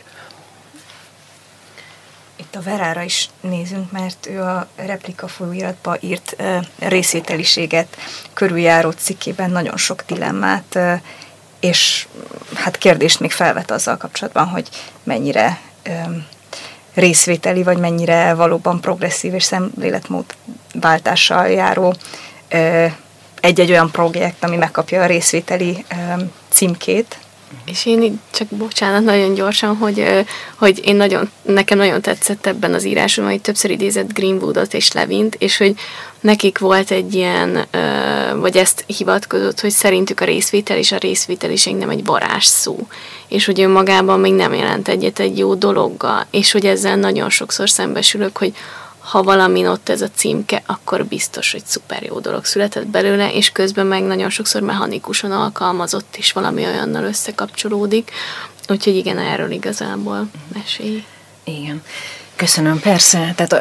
Itt a Verára is nézünk, mert ő a Replika folyóiratba írt részvételiséget körüljáró cikkében nagyon sok dilemmát, és hát kérdést még felvet azzal kapcsolatban, hogy mennyire részvételi, vagy mennyire valóban progresszív és szemléletmódváltással járó egy-egy olyan projekt, ami megkapja a részvételi címkét. És én csak bocsánat, nagyon gyorsan, hogy nekem nagyon tetszett ebben az írásban, hogy többször idézett Greenwoodot és Levint, és hogy nekik volt egy ilyen, vagy ezt hivatkozott, hogy szerintük a részvétel és a részvételiség nem egy varázsszó, és hogy önmagában még nem jelent egyet egy jó dologgal, és hogy ezzel nagyon sokszor szembesülök, hogy ha valamin ott ez a címke, akkor biztos, hogy szuper jó dolog született belőle, és közben meg nagyon sokszor mechanikusan alkalmazott, és valami olyannal összekapcsolódik. Úgyhogy igen, erről igazából mesélj. Igen. Köszönöm, persze. Tehát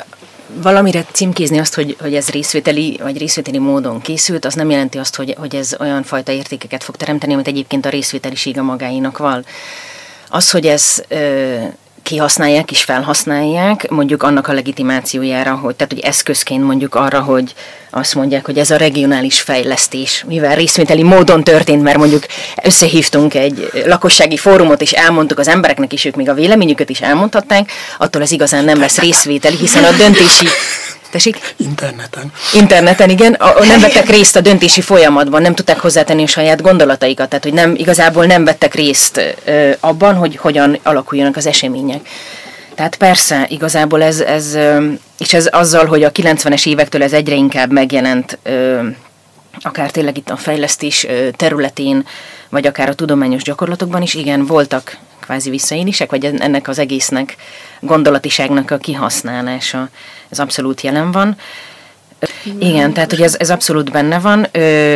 valamire címkézni azt, hogy ez részvételi, vagy részvételi módon készült, az nem jelenti azt, hogy ez olyan fajta értékeket fog teremteni, amit egyébként a részvételiség a magáinak val. Az, hogy ez kihasználják és felhasználják, mondjuk annak a legitimációjára, tehát hogy eszközként mondjuk arra, hogy azt mondják, hogy ez a regionális fejlesztés, mivel részvételi módon történt, mert mondjuk összehívtunk egy lakossági fórumot, és elmondtuk az embereknek, és ők még a véleményüket is elmondhatták, attól ez igazán nem lesz részvételi, hiszen a döntési... Tessék? Interneten, igen. Nem vettek részt a döntési folyamatban, nem tudták hozzátenni a saját gondolataikat, tehát hogy igazából nem vettek részt abban, hogy hogyan alakuljanak az események. Tehát persze, igazából ez azzal, hogy a 90-es évektől ez egyre inkább megjelent, akár tényleg itt a fejlesztés területén, vagy akár a tudományos gyakorlatokban is, igen, voltak kvázi visszaélések, vagy ennek az egésznek, gondolatiságnak a kihasználása, ez abszolút jelen van. Igen, tehát hogy ez abszolút benne van.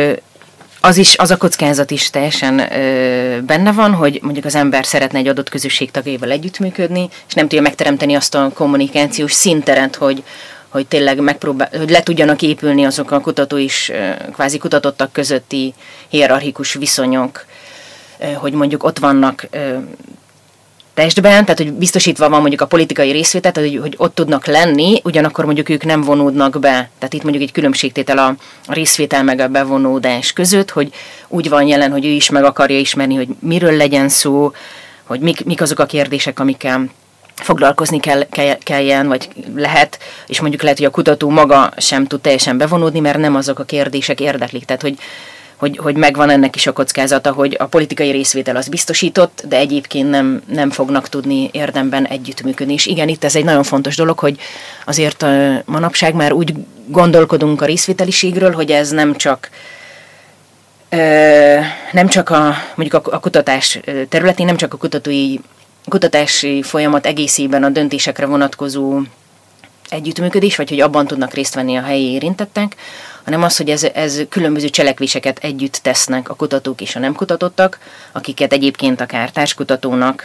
Az a kockázat is teljesen benne van, hogy mondjuk az ember szeretne egy adott közösség tagjaival együttműködni, és nem tudja megteremteni azt a kommunikációs szinteret, hogy tényleg hogy le tudjanak épülni azok a kutató és kvázi kutatottak közötti hierarchikus viszonyok, hogy mondjuk ott vannak testben, tehát hogy biztosítva van mondjuk a politikai részvételt, hogy ott tudnak lenni, ugyanakkor mondjuk ők nem vonódnak be. Tehát itt mondjuk egy különbségtétel a részvétel meg a bevonódás között, hogy úgy van jelen, hogy ő is meg akarja ismerni, hogy miről legyen szó, hogy mik azok a kérdések, amikkel foglalkozni kelljen, vagy lehet, és mondjuk lehet, hogy a kutató maga sem tud teljesen bevonódni, mert nem azok a kérdések érdeklik. Tehát, hogy megvan ennek is a kockázata, hogy a politikai részvétel az biztosított, de egyébként nem fognak tudni érdemben együttműködni. És igen, itt ez egy nagyon fontos dolog, hogy azért manapság már úgy gondolkodunk a részvételiségről, hogy ez nem csak mondjuk a kutatás területén, nem csak a kutatási folyamat egészében a döntésekre vonatkozó együttműködés, vagy hogy abban tudnak részt venni a helyi érintettek, hanem az, hogy ez különböző cselekvéseket együtt tesznek a kutatók és a nem kutatottak, akiket egyébként akár társkutatónak,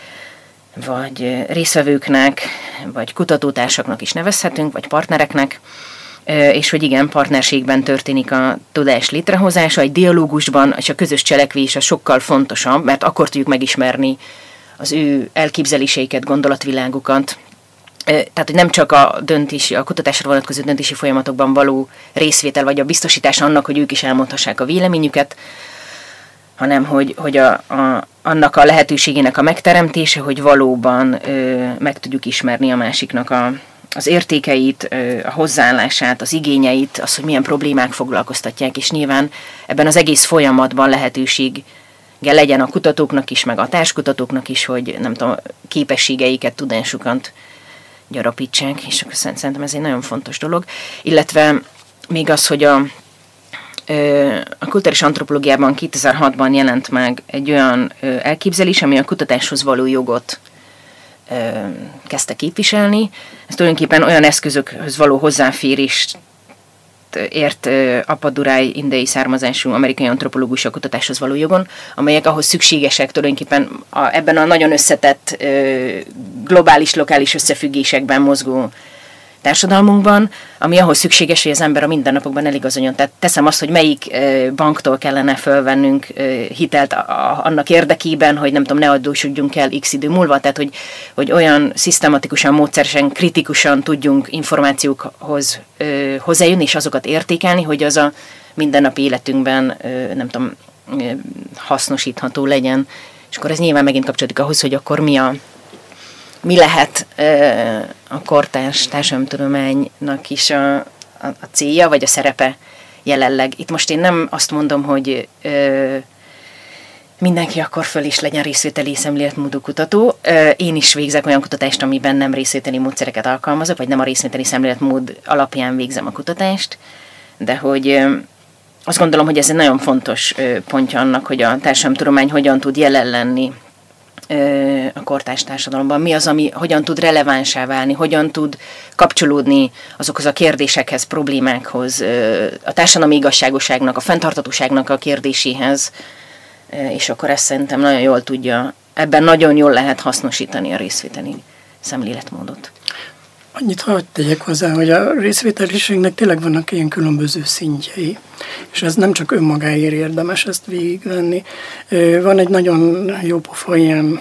vagy résztvevőknek, vagy kutatótársaknak is nevezhetünk, vagy partnereknek, és hogy igen, partnerségben történik a tudás létrehozása, egy dialógusban, és a közös cselekvés a sokkal fontosabb, mert akkor tudjuk megismerni az ő elképzeléseiket, gondolatvilágukat. Tehát, hogy nem csak a kutatásra vonatkozó döntési folyamatokban való részvétel, vagy a biztosítás annak, hogy ők is elmondhassák a véleményüket, hanem hogy annak a lehetőségének a megteremtése, hogy valóban meg tudjuk ismerni a másiknak az értékeit, a hozzáállását, az igényeit, az, hogy milyen problémák foglalkoztatják, és nyilván ebben az egész folyamatban lehetőség legyen a kutatóknak is, meg a társkutatóknak is, hogy nem tudom, képességeiket, tudásukat gyarapítsák, és szerintem ez egy nagyon fontos dolog. Illetve még az, hogy a kulturális antropológiában 2006-ban jelent meg egy olyan elképzelés, ami a kutatáshoz való jogot kezdte képviselni. Ez tulajdonképpen olyan eszközökhöz való hozzáférést ért Appadurai indiai származású amerikai antropológus a kutatáshoz való jogon, amelyek ahhoz szükségesek tulajdonképpen ebben a nagyon összetett globális, lokális összefüggésekben mozgó társadalmunkban, ami ahhoz szükséges, hogy az ember a mindennapokban eligazodjon. Tehát teszem azt, hogy melyik banktól kellene fölvennünk hitelt annak érdekében, hogy nem tudom, ne adósodjunk el x idő múlva, tehát hogy olyan szisztematikusan, módszeresen, kritikusan tudjunk információkhoz hozzájönni, és azokat értékelni, hogy az a mindennapi életünkben nem tudom, hasznosítható legyen. És akkor ez nyilván megint kapcsolódik ahhoz, hogy akkor mi lehet a kortárs társadalomtudománynak is a célja, vagy a szerepe jelenleg. Itt most én nem azt mondom, hogy mindenki akkor föl is legyen részvételi szemléletmódú kutató. Én is végzek olyan kutatást, amiben nem részvételi módszereket alkalmazok, vagy nem a részvételi szemléletmód alapján végzem a kutatást, de hogy azt gondolom, hogy ez egy nagyon fontos pontja annak, hogy a társadalomtudomány hogyan tud jelen lenni a kortárs társadalomban, mi az, ami hogyan tud relevánsá válni, hogyan tud kapcsolódni azokhoz a kérdésekhez, problémákhoz, a társadalmi igazságosságnak, a fenntarthatóságnak a kérdéséhez, és akkor ezt szerintem nagyon jól tudja, ebben nagyon jól lehet hasznosítani a részvételi szemléletmódot. Annyit hadd tegyek hozzá, hogy a részvételiségnek tényleg vannak ilyen különböző szintjei, és ez nem csak önmagáért érdemes ezt végigvenni. Van egy nagyon jó pofa ilyen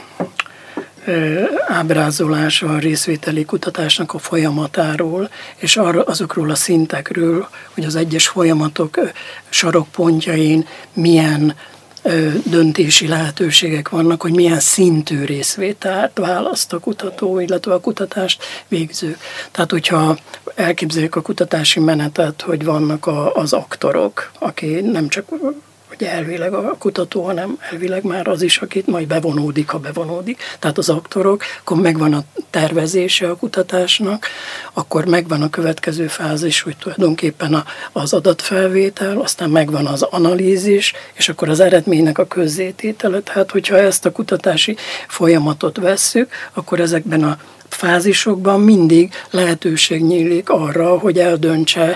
ábrázolása a részvételi kutatásnak a folyamatáról, és azokról a szintekről, hogy az egyes folyamatok sarokpontjain milyen döntési lehetőségek vannak, hogy milyen szintű részvételt választ a kutató, illetve a kutatást végző. Tehát, hogyha elképzeljük a kutatási menetet, hogy vannak az aktorok, aki nem csak ugye elvileg a kutató, hanem elvileg már az is, akit majd bevonódik, ha bevonódik. Tehát az aktorok, akkor megvan a tervezése a kutatásnak, akkor megvan a következő fázis, hogy tulajdonképpen az adatfelvétel, aztán megvan az analízis, és akkor az eredménynek a közzététele. Tehát, hogyha ezt a kutatási folyamatot vesszük, akkor ezekben a fázisokban mindig lehetőség nyílik arra, hogy eldöntse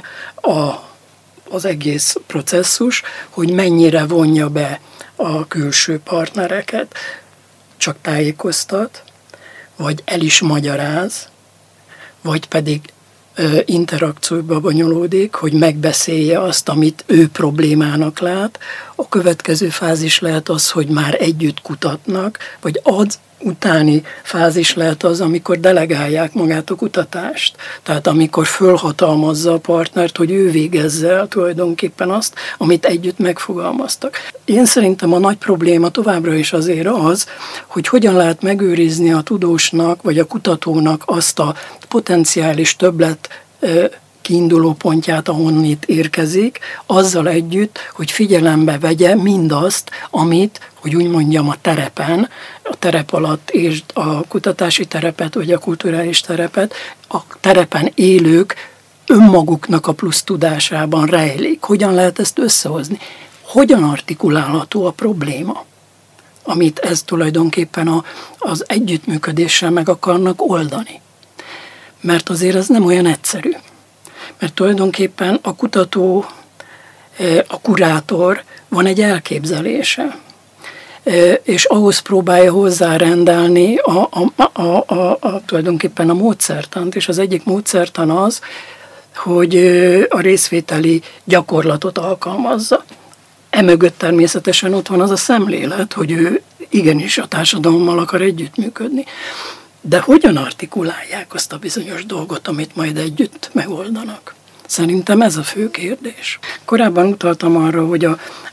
az egész processzus, hogy mennyire vonja be a külső partnereket, csak tájékoztat, vagy el is magyaráz, vagy pedig interakcióba bonyolódik, hogy megbeszélje azt, amit ő problémának lát. A következő fázis lehet az, hogy már együtt kutatnak, vagy az utáni fázis lehet az, amikor delegálják magát a kutatást. Tehát amikor fölhatalmazza a partnert, hogy ő végezze el tulajdonképpen azt, amit együtt megfogalmaztak. Én szerintem a nagy probléma továbbra is azért az, hogy hogyan lehet megőrizni a tudósnak vagy a kutatónak azt a potenciális többlet kiinduló pontját, ahonnét érkezik, azzal együtt, hogy figyelembe vegye mindazt, amit, hogy úgy mondjam, a terepen, a terep alatt és a kutatási terepet, vagy a kulturális terepet, a terepen élők önmaguknak a plusz tudásában rejlik. Hogyan lehet ezt összehozni? Hogyan artikulálható a probléma, amit ez tulajdonképpen az együttműködéssel meg akarnak oldani? Mert azért ez nem olyan egyszerű. Mert tulajdonképpen a kutató, a kurátor van egy elképzelése, és ahhoz próbálja hozzárendelni tulajdonképpen a módszertant, és az egyik módszertan az, hogy a részvételi gyakorlatot alkalmazza. Emögött természetesen ott van az a szemlélet, hogy ő igenis a társadalommal akar együttműködni. De hogyan artikulálják azt a bizonyos dolgot, amit majd együtt megoldanak? Szerintem ez a fő kérdés. Korábban utaltam arra, hogy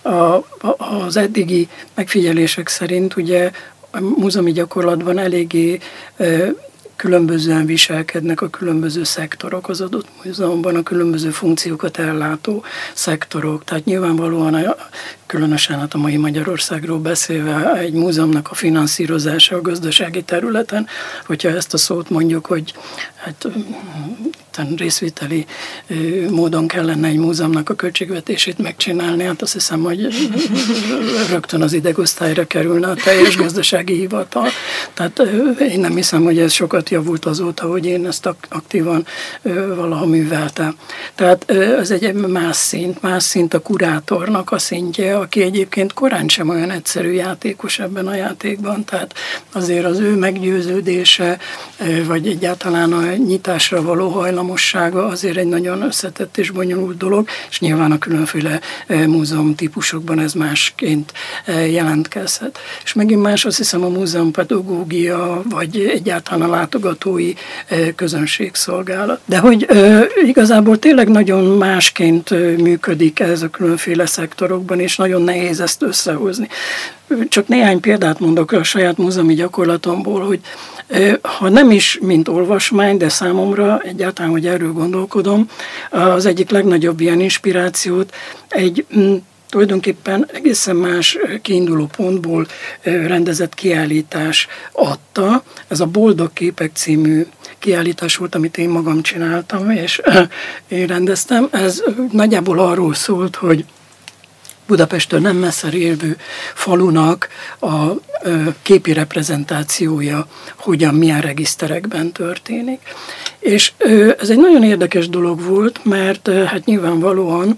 az eddigi megfigyelések szerint ugye a múzeumi gyakorlatban eléggé különbözően viselkednek a különböző szektorok az adott múzeumban, a különböző funkciókat ellátó szektorok. Tehát nyilvánvalóan, különösen a mai Magyarországról beszélve, egy múzeumnak a finanszírozása a gazdasági területen, hogyha ezt a szót mondjuk, hogy hát részvételi módon kellene egy múzeumnak a költségvetését megcsinálni, hát azt hiszem, hogy rögtön az idegosztályra kerülne a teljes gazdasági hivatal. Tehát én nem hiszem, hogy ez sokat javult azóta, hogy én ezt aktívan valaha műveltem. Tehát ez egy más szint a kurátornak a szintje, aki egyébként korán sem olyan egyszerű játékos ebben a játékban, tehát azért az ő meggyőződése, vagy egyáltalán a nyitásra való hajlamossága azért egy nagyon összetett és bonyolult dolog, és nyilván a különféle múzeum típusokban ez másként jelentkezhet. És megint más, azt hiszem, a múzeumpedagógia, vagy egyáltalán a látogatói közönségszolgálat. De hogy igazából tényleg nagyon másként működik ez a különféle szektorokban, és nagyon nehéz ezt összehozni. Csak néhány példát mondok a saját múzeumi gyakorlatomból, hogy ha nem is mint olvasmány, de számomra egyáltalán, hogy erről gondolkodom, az egyik legnagyobb ilyen inspirációt egy tulajdonképpen egészen más kiinduló pontból rendezett kiállítás adta. Ez a Boldog Képek című kiállítás volt, amit én magam csináltam, és én rendeztem. Ez nagyjából arról szólt, hogy Budapesttől nem messze lévő falunak a képi reprezentációja milyen regiszterekben történik. És ez egy nagyon érdekes dolog volt, mert hát nyilvánvalóan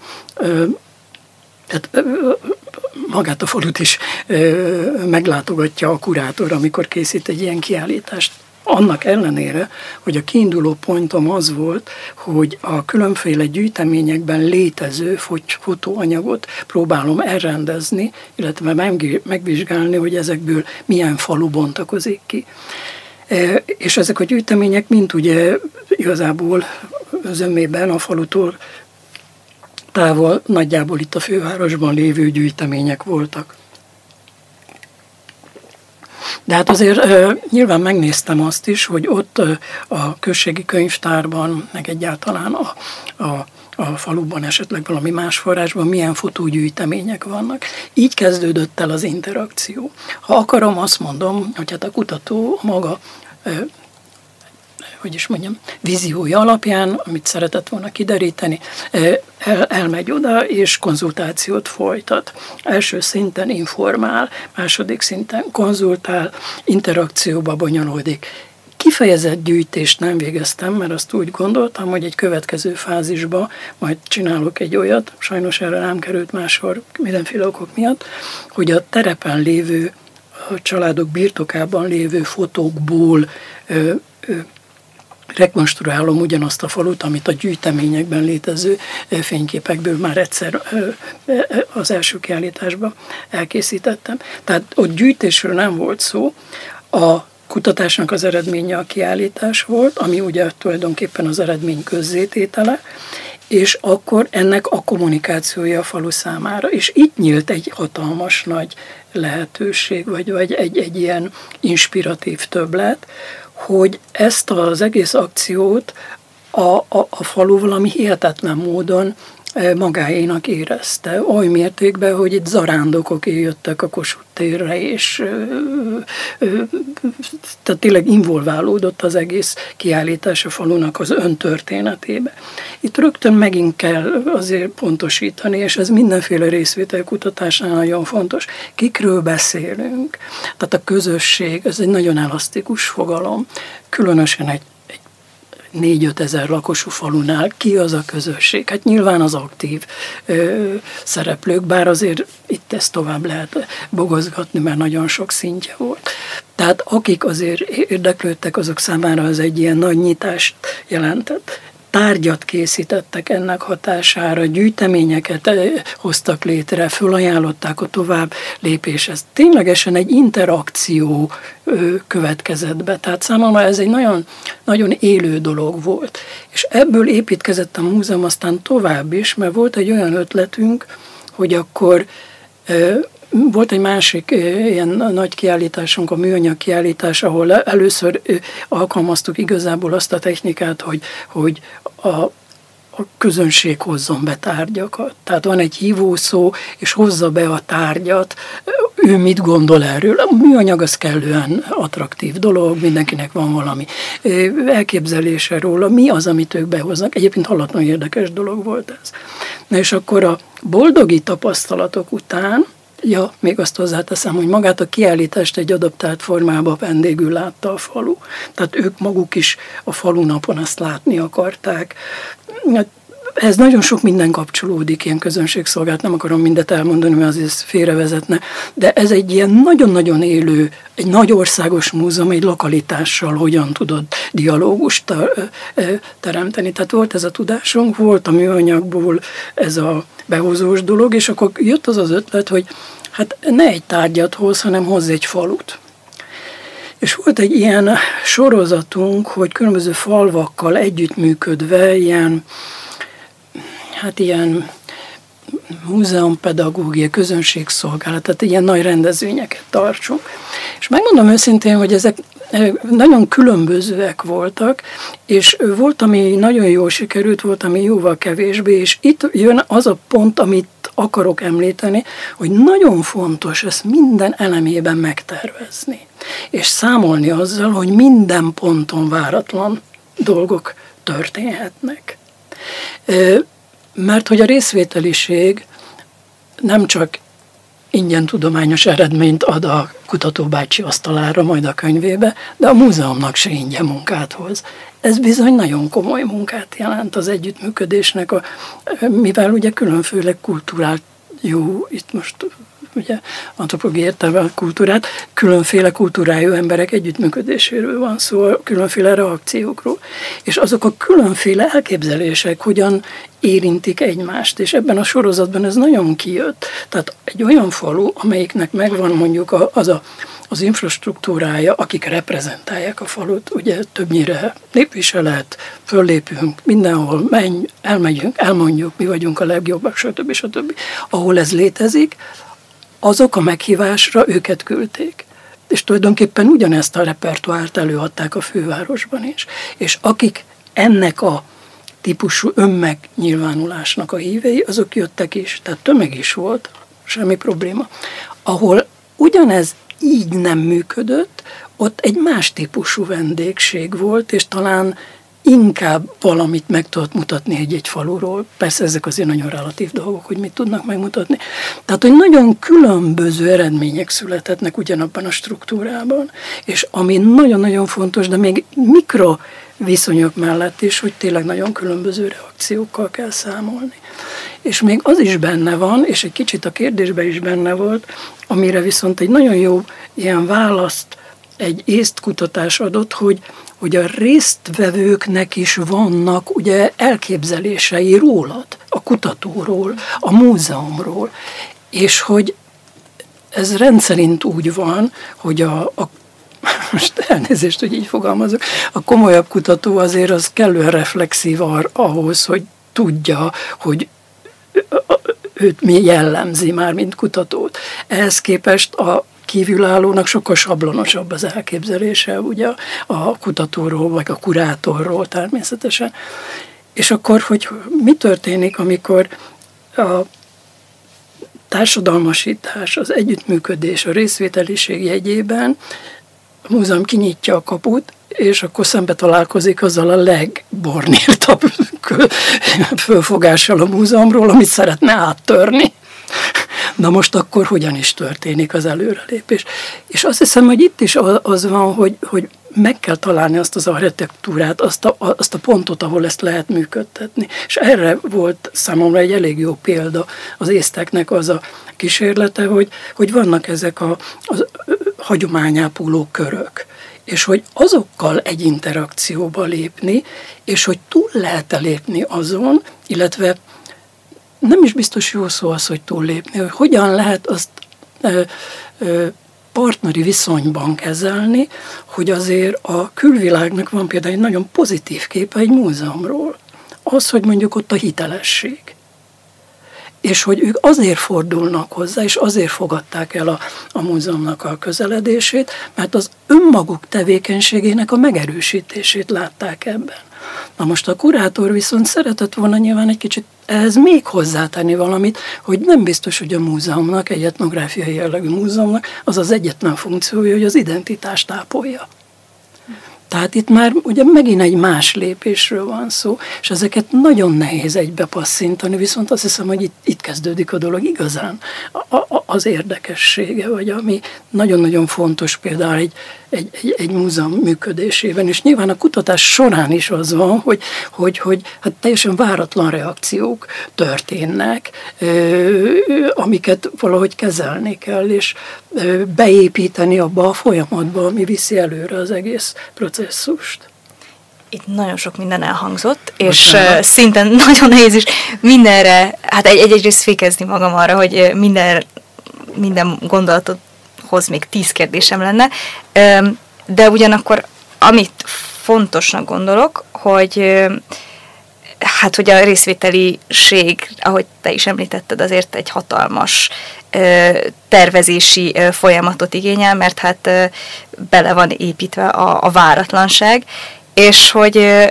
magát a falut is meglátogatja a kurátor, amikor készít egy ilyen kiállítást. Annak ellenére, hogy a kiinduló pontom az volt, hogy a különféle gyűjteményekben létező fotóanyagot próbálom elrendezni, illetve megvizsgálni, hogy ezekből milyen falu bontakozik ki. És ezek a gyűjtemények mind ugye igazából zömében a falutól távol, nagyjából itt a fővárosban lévő gyűjtemények voltak. De hát azért nyilván megnéztem azt is, hogy ott a községi könyvtárban, meg egyáltalán a faluban, esetleg valami más forrásban milyen fotógyűjtemények vannak. Így kezdődött el az interakció. Ha akarom, azt mondom, hogy hát a kutató maga víziója alapján, amit szeretett volna kideríteni, elmegy oda, és konzultációt folytat. Első szinten informál, második szinten konzultál, interakcióba bonyolódik. Kifejezett gyűjtést nem végeztem, mert azt úgy gondoltam, hogy egy következő fázisba majd csinálok egy olyat, sajnos erre nem került máshol mindenféle okok miatt, hogy a terepen lévő, a családok birtokában lévő fotókból rekonstruálom ugyanazt a falut, amit a gyűjteményekben létező fényképekből már egyszer az első kiállításban elkészítettem. Tehát ott gyűjtésről nem volt szó, a kutatásnak az eredménye a kiállítás volt, ami ugye tulajdonképpen az eredmény közzététele, és akkor ennek a kommunikációja a falu számára. És itt nyílt egy hatalmas nagy lehetőség, vagy egy ilyen inspiratív többlet, hogy ezt az egész akciót a falu valami hihetetlen módon magáénak érezte. Oly mértékben, hogy itt zarándokok jöttek a Kossuth térre, és tehát tényleg involválódott az egész kiállítás a falunak az öntörténetébe. Itt rögtön megint kell azért pontosítani, és ez mindenféle részvételkutatásnál nagyon fontos. Kikről beszélünk? Tehát a közösség, ez egy nagyon elasztikus fogalom, különösen egy 4-5 ezer lakosú falunál ki az a közösség? Hát nyilván az aktív szereplők, bár azért itt ezt tovább lehet bogozgatni, mert nagyon sok szintje volt. Tehát akik azért érdeklődtek, azok számára ez egy ilyen nagy nyitást jelentett. Tárgyat készítettek ennek hatására, gyűjteményeket hoztak létre, fölajánlották a tovább lépéshez. Ténylegesen egy interakció következett be. Tehát számomra ez egy nagyon, nagyon élő dolog volt. És ebből építkezett a múzeum aztán tovább is, mert volt egy olyan ötletünk, hogy akkor volt egy másik ilyen nagy kiállításunk, a műanyag kiállítás, ahol először alkalmaztuk igazából azt a technikát, hogy a közönség hozzon be tárgyakat. Tehát van egy hívószó, és hozza be a tárgyat, ő mit gondol erről. A műanyag az kellően attraktív dolog, mindenkinek van valami elképzelése róla, mi az, amit ők behoznak. Egyébként hallatlanul érdekes dolog volt ez. Na és akkor a boldogi tapasztalatok után, még azt hozzáteszem, hogy magát a kiállítást egy adaptált formában vendégül látta a falu. Tehát ők maguk is a falunapon azt látni akarták. Ez nagyon sok minden kapcsolódik, ilyen közönségszolgálat, nem akarom mindet elmondani, mert azért félrevezetne, de ez egy ilyen nagyon-nagyon élő, egy nagy országos múzeum, egy lokalitással hogyan tudott dialógust teremteni. Tehát volt ez a tudásunk, volt a műanyagból ez a behozós dolog, és akkor jött az ötlet, hogy hát ne egy tárgyat hoz, hanem hozz egy falut. És volt egy ilyen sorozatunk, hogy különböző falvakkal együttműködve ilyen múzeumpedagógia, közönségszolgálat, tehát ilyen nagy rendezvényeket tartsunk. És megmondom őszintén, hogy ezek nagyon különbözőek voltak, és volt, ami nagyon jól sikerült, volt, ami jóval kevésbé, és itt jön az a pont, amit akarok említeni, hogy nagyon fontos ezt minden elemében megtervezni, és számolni azzal, hogy minden ponton váratlan dolgok történhetnek. Mert hogy a részvételiség nem csak ingyen tudományos eredményt ad a kutatóbácsi asztalára, majd a könyvébe, de a múzeumnak se ingyen munkát hoz. Ez bizony nagyon komoly munkát jelent az együttműködésnek, mivel ugye különféle kulturált, jó, itt most ugye antropológiai értelme kultúrát, különféle kultúrájú emberek együttműködéséről van szó, különféle reakciókról, és azok a különféle elképzelések hogyan érintik egymást, és ebben a sorozatban ez nagyon kijött. Tehát egy olyan falu, amelyiknek megvan mondjuk az infrastruktúrája, akik reprezentálják a falut, ugye többnyire népviselet, föllépünk, mindenhol elmegyünk, elmondjuk, mi vagyunk a legjobbak, stb. Ahol ez létezik, azok a meghívásra őket küldték. És tulajdonképpen ugyanezt a repertoárt előadták a fővárosban is. És akik ennek a típusú önmegnyilvánulásnak a hívei, azok jöttek is, tehát tömeg is volt, semmi probléma. Ahol ugyanez így nem működött, ott egy más típusú vendégség volt, és talán inkább valamit meg tudott mutatni egy faluról. Persze ezek azért nagyon relatív dolgok, hogy mit tudnak megmutatni. Tehát, hogy nagyon különböző eredmények születhetnek ugyanabban a struktúrában, és ami nagyon-nagyon fontos, de még mikroviszonyok mellett is, hogy tényleg nagyon különböző reakciókkal kell számolni. És még az is benne van, és egy kicsit a kérdésben is benne volt, amire viszont egy nagyon jó ilyen választ egy észt kutatás adott, hogy a résztvevőknek is vannak ugye elképzelései rólad, a kutatóról, a múzeumról, és hogy ez rendszerint úgy van, hogy most elnézést, hogy így fogalmazok, a komolyabb kutató azért az kellően reflexív ahhoz, hogy tudja, hogy őt mi jellemzi már, mint kutatót. Ehhez képest a kívülállónak sokkal sablonosabb az elképzelése ugye a kutatóról, vagy a kurátorról természetesen. És akkor, hogy mi történik, amikor a társadalmasítás, az együttműködés, a részvételiség jegyében a múzeum kinyitja a kaput, és akkor szembe találkozik azzal a legbornírtabb fölfogással a múzeumról, amit szeretne áttörni. Na most akkor hogyan is történik az előrelépés? És azt hiszem, hogy itt is az van, hogy meg kell találni azt az architektúrát, azt a pontot, ahol ezt lehet működtetni. És erre volt számomra egy elég jó példa az észteknek az a kísérlete, hogy vannak ezek a hagyományápoló körök, és hogy azokkal egy interakcióba lépni, és hogy túl lehet-e lépni azon, illetve nem is biztos jó szó az, hogy túllépni, hogy hogyan lehet azt partneri viszonyban kezelni, hogy azért a külvilágnak van például egy nagyon pozitív képe egy múzeumról. Az, hogy mondjuk ott a hitelesség. És hogy ők azért fordulnak hozzá, és azért fogadták el a múzeumnak a közeledését, mert az önmaguk tevékenységének a megerősítését látták ebben. Na most a kurátor viszont szeretett volna nyilván egy kicsit ehhez még hozzátenni valamit, hogy nem biztos, hogy a múzeumnak, egy etnográfiai jellegű múzeumnak az az egyetlen funkciója, hogy az identitást ápolja. Tehát itt már ugye megint egy más lépésről van szó, és ezeket nagyon nehéz egybe passzintani, viszont azt hiszem, hogy itt kezdődik a dolog igazán az érdekessége, vagy ami nagyon-nagyon fontos például egy múzeum működésében, és nyilván a kutatás során is az van, hogy hát teljesen váratlan reakciók történnek, amiket valahogy kezelni kell, és beépíteni abba a folyamatba, ami viszi előre az egész processzust. Itt nagyon sok minden elhangzott, és szinte nagyon nehéz is mindenre, hát egyrészt fékezni magam arra, hogy minden gondolatodhoz még 10 kérdésem lenne, de ugyanakkor amit fontosnak gondolok, hogy hát, hogy a részvételiség, ahogy te is említetted, azért egy hatalmas tervezési folyamatot igényel, mert hát bele van építve a váratlanság, és hogy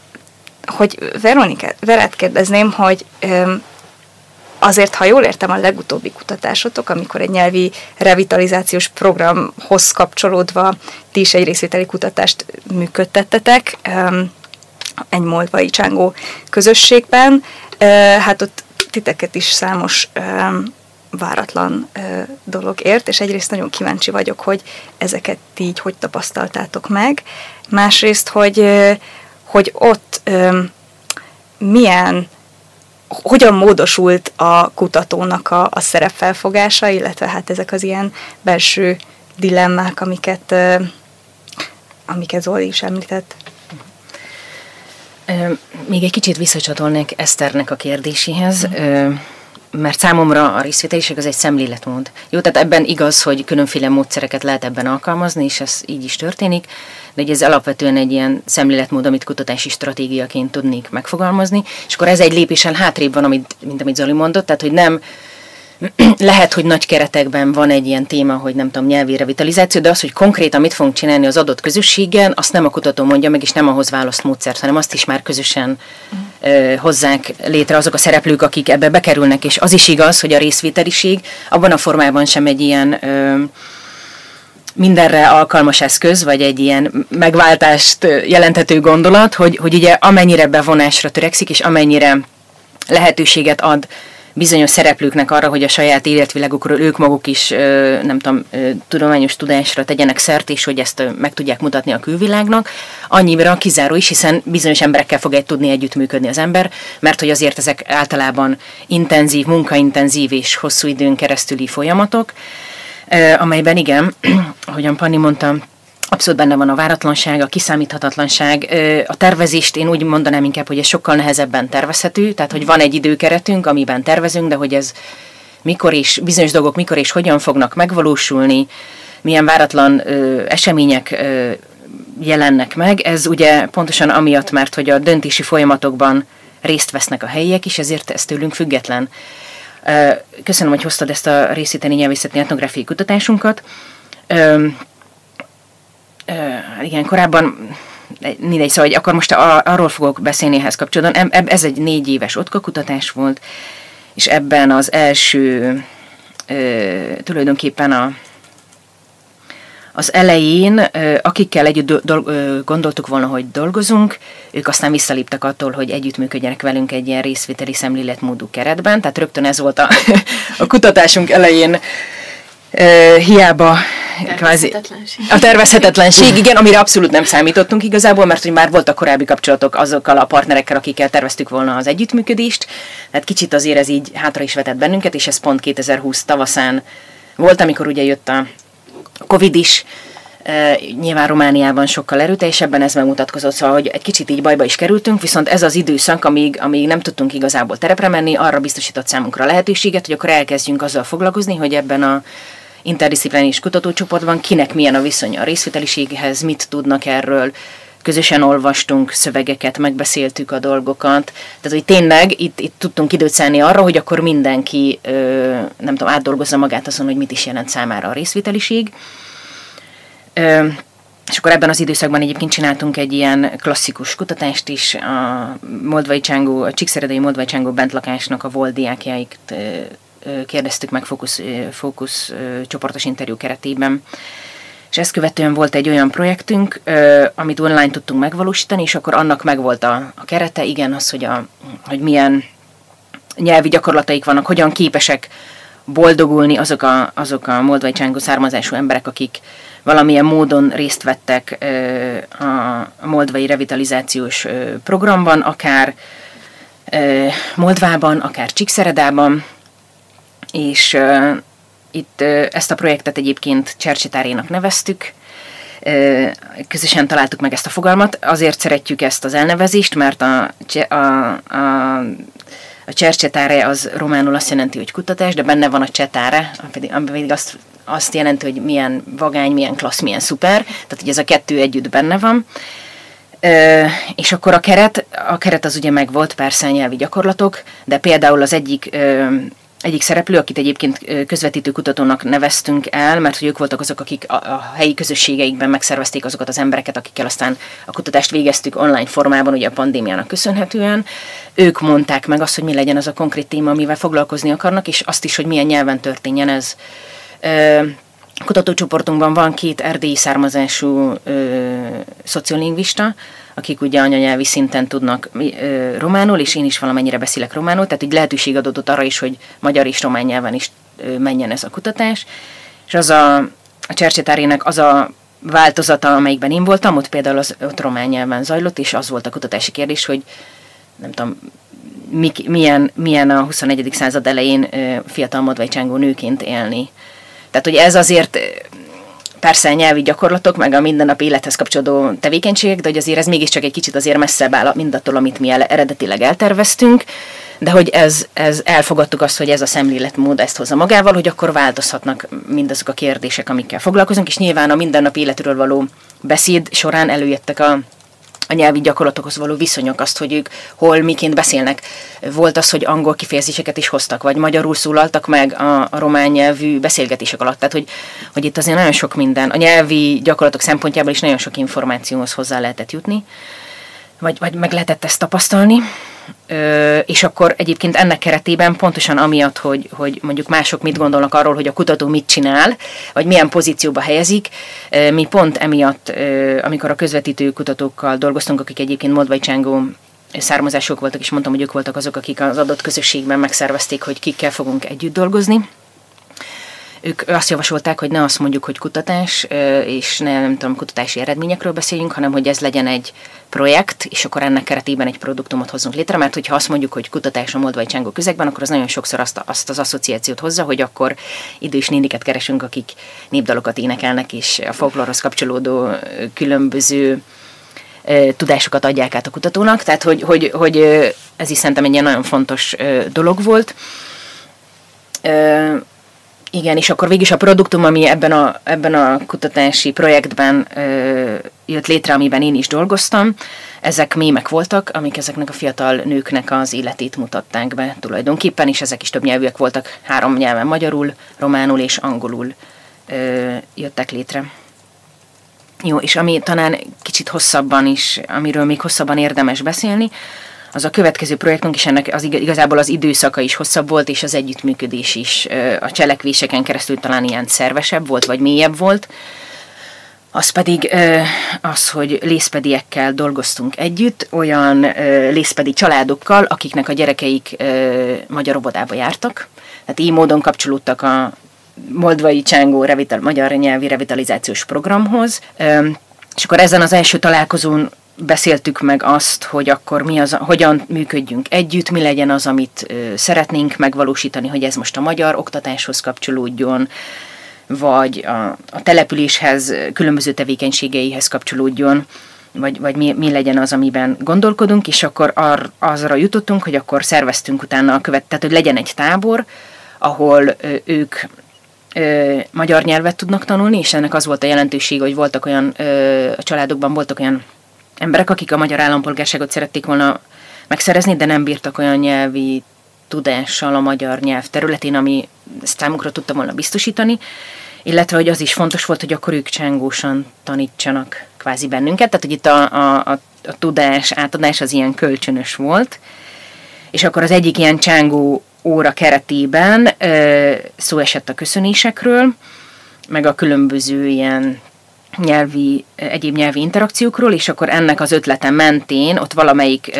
Verát kérdezném, hogy azért, ha jól értem, a legutóbbi kutatásotok, amikor egy nyelvi revitalizációs programhoz kapcsolódva ti is egy részvételi kutatást működtettetek, egy moldvai csángó közösségben, hát ott titeket is számos váratlan dolog ért, és egyrészt nagyon kíváncsi vagyok, hogy ezeket így hogy tapasztaltátok meg. Másrészt, hogy ott milyen hogyan módosult a kutatónak a szerepfelfogása, illetve hát ezek az ilyen belső dilemmák, amiket Zoli is említett. Még egy kicsit visszacsatolnék Eszternek a kérdéséhez, mert számomra a részvételiség az egy szemléletmód. Jó, tehát ebben igaz, hogy különféle módszereket lehet ebben alkalmazni, és ez így is történik, de ez alapvetően egy ilyen szemléletmód, amit kutatási stratégiaként tudnék megfogalmazni, és akkor ez egy lépéssel hátrébb van, mint amit Zoli mondott, tehát hogy nem lehet, hogy nagy keretekben van egy ilyen téma, hogy nem tudom, nyelvi revitalizáció, de az, hogy konkrétan mit fogunk csinálni az adott közösségen, azt nem a kutató mondja meg, és nem ahhoz választ módszert, hanem azt is már közösen hozzák létre azok a szereplők, akik ebbe bekerülnek, és az is igaz, hogy a részvételiség abban a formában sem egy ilyen mindenre alkalmas eszköz, vagy egy ilyen megváltást jelenthető gondolat, hogy ugye amennyire bevonásra törekszik, és amennyire lehetőséget ad bizonyos szereplőknek arra, hogy a saját életvilágukról ők maguk is, nem tudom, tudományos tudásra tegyenek szert, és hogy ezt meg tudják mutatni a külvilágnak, annyira kizáró is, hiszen bizonyos emberekkel fog tudni együttműködni az ember, mert hogy azért ezek általában intenzív, munkaintenzív és hosszú időn keresztüli folyamatok, amelyben igen, ahogyan Panni mondta, abszolút benne van a váratlanság, a kiszámíthatatlanság. A tervezést én úgy mondanám inkább, hogy ez sokkal nehezebben tervezhető, tehát hogy van egy időkeretünk, amiben tervezünk, de hogy ez mikor és bizonyos dolgok mikor és hogyan fognak megvalósulni, milyen váratlan események jelennek meg, ez ugye pontosan amiatt, mert hogy a döntési folyamatokban részt vesznek a helyiek is, ezért ez tőlünk független. Köszönöm, hogy hoztad ezt a részvételi nyelvészeti etnográfiai kutatásunkat. Igen, korábban, mindegy, szóval akkor most arról fogok beszélni ehhez kapcsolatban. Ez egy 4 éves OTKA kutatás volt, és ebben az első tulajdonképpen az elején, akikkel együtt gondoltuk volna, hogy dolgozunk, ők aztán visszaléptek attól, hogy együttműködjenek velünk egy ilyen részvételi szemléletmódú keretben, tehát rögtön ez volt a kutatásunk elején hiába a tervezhetetlenség, igen, amire abszolút nem számítottunk igazából, mert hogy már voltak korábbi kapcsolatok azokkal a partnerekkel, akikkel terveztük volna az együttműködést, tehát kicsit azért ez így hátra is vetett bennünket, és ez pont 2020 tavaszán volt, amikor ugye jött a Covid is, nyilván Romániában sokkal erőteljesebben ez megmutatkozott, szóval, hogy egy kicsit így bajba is kerültünk, viszont ez az időszak, amíg nem tudtunk igazából terepre menni, arra biztosított számunkra lehetőséget, hogy akkor elkezdjünk azzal foglalkozni, hogy ebben a interdisziplináris kutatócsoportban kinek milyen a viszonya a részvételiséghez, mit tudnak erről, közösen olvastunk szövegeket, megbeszéltük a dolgokat, tehát hogy tényleg itt tudtunk időt szállni arra, hogy akkor mindenki, nem tudom, átdolgozza magát azon, hogy mit is jelent számára a részvételiség. És akkor ebben az időszakban egyébként csináltunk egy ilyen klasszikus kutatást is, a Csíkszeredai Moldvai Csángó bentlakásnak a volt diákjáit kérdeztük meg fókusz csoportos interjú keretében. És ezt követően volt egy olyan projektünk, amit online tudtunk megvalósítani, és akkor annak megvolt a kerete, igen, az, hogy milyen nyelvi gyakorlataik vannak, hogyan képesek boldogulni azok a moldvai csángó származású emberek, akik valamilyen módon részt vettek a moldvai revitalizációs programban, akár Moldvában, akár Csíkszeredában, és itt ezt a projektet egyébként Csercsetárénak neveztük, közösen találtuk meg ezt a fogalmat, azért szeretjük ezt az elnevezést, mert a Csercsetáre az románul azt jelenti, hogy kutatás, de benne van a csetáre, ami pedig azt jelenti, hogy milyen vagány, milyen klassz, milyen szuper, tehát hogy ez a kettő együtt benne van. És akkor a keret az ugye meg volt, persze nyelvi gyakorlatok, de például az egyik szereplő, akit egyébként közvetítő kutatónak neveztünk el, mert hogy ők voltak azok, akik a helyi közösségeikben megszervezték azokat az embereket, akikkel aztán a kutatást végeztük online formában, ugye a pandémiának köszönhetően. Ők mondták meg azt, hogy mi legyen az a konkrét téma, amivel foglalkozni akarnak, és azt is, hogy milyen nyelven történjen ez. Kutatócsoportunkban van 2 erdélyi származású szociolingvista, akik ugye anyanyelvi szinten tudnak románul, és én is valamennyire beszélek románul, tehát így lehetőség adódott arra is, hogy magyar és román nyelven is menjen ez a kutatás. És az a Csercsetárének az a változata, amelyikben én voltam, ott például ott román nyelven zajlott, és az volt a kutatási kérdés, hogy nem tudom, milyen a 21. század elején fiatal modvajcsángó nőként élni. Tehát, hogy ez azért persze nyelvi gyakorlatok, meg a mindennapi élethez kapcsolódó tevékenységek, de hogy azért ez mégiscsak egy kicsit azért messzebb áll mindattól, amit mi eredetileg elterveztünk, de hogy ez elfogadtuk azt, hogy ez a szemléletmód ezt hozza magával, hogy akkor változhatnak mindazok a kérdések, amikkel foglalkozunk, és nyilván a mindennapi életről való beszéd során előjöttek a nyelvi gyakorlatokhoz való viszonyok, azt, hogy ők hol, miként beszélnek. Volt az, hogy angol kifejezéseket is hoztak, vagy magyarul szólaltak meg a román nyelvű beszélgetések alatt. Tehát, hogy itt azért nagyon sok minden, a nyelvi gyakorlatok szempontjából is nagyon sok információhoz hozzá lehetett jutni, vagy meg lehetett ezt tapasztalni. És akkor egyébként ennek keretében pontosan amiatt, hogy mondjuk mások mit gondolnak arról, hogy a kutató mit csinál, vagy milyen pozícióba helyezik, mi pont emiatt, amikor a közvetítő kutatókkal dolgoztunk, akik egyébként modvajcsángó származások voltak, és mondtam, hogy ők voltak azok, akik az adott közösségben megszervezték, hogy kikkel fogunk együtt dolgozni. Ők azt javasolták, hogy ne azt mondjuk, hogy kutatás, és nem tudom, kutatási eredményekről beszéljünk, hanem hogy ez legyen egy projekt, és akkor ennek keretében egy produktumot hozzunk létre, mert hogyha azt mondjuk, hogy kutatás a modvajcsángó közegben, akkor az nagyon sokszor azt az asszociációt hozza, hogy akkor idős néniket keresünk, akik népdalokat énekelnek, és a folklórhoz kapcsolódó különböző tudásokat adják át a kutatónak, tehát hogy ez is szerintem egy ilyen nagyon fontos dolog volt. Igen, és akkor végig a produktum, ami ebben a kutatási projektben jött létre, amiben én is dolgoztam, ezek mémek voltak, amik ezeknek a fiatal nőknek az életét mutatták be tulajdonképpen, és ezek is több nyelvűek voltak, 3 nyelven, magyarul, románul és angolul jöttek létre. Jó, és ami talán kicsit hosszabban is, amiről még hosszabban érdemes beszélni, az a következő projektünk is, ennek igazából az időszaka is hosszabb volt, és az együttműködés is a cselekvéseken keresztül talán ilyen szervesebb volt, vagy mélyebb volt. Az pedig az, hogy lészpediekkel dolgoztunk együtt, olyan lészpedi családokkal, akiknek a gyerekeik magyar óvodába jártak. Tehát így módon kapcsolódtak a Moldvai-Csángó magyar nyelvi revitalizációs programhoz. És akkor ezen az első találkozón beszéltük meg azt, hogy akkor hogyan működjünk együtt, mi legyen az, amit szeretnénk megvalósítani, hogy ez most a magyar oktatáshoz kapcsolódjon, vagy a településhez, különböző tevékenységeihez kapcsolódjon, vagy mi legyen az, amiben gondolkodunk, és akkor azra jutottunk, hogy akkor szerveztünk utána tehát hogy legyen egy tábor, ahol ők magyar nyelvet tudnak tanulni, és ennek az volt a jelentősége, hogy voltak olyan, a családokban voltak olyan emberek, akik a magyar állampolgárságot szerették volna megszerezni, de nem bírtak olyan nyelvi tudással a magyar nyelv területén, ami számukra tudta volna biztosítani, illetve, hogy az is fontos volt, hogy akkor ők csángósan tanítsanak kvázi bennünket, tehát, hogy itt a tudás átadás az ilyen kölcsönös volt, és akkor az egyik ilyen csángó óra keretében szó esett a köszönésekről, meg a különböző ilyen egyéb nyelvi interakciókról, és akkor ennek az ötlete mentén ott valamelyik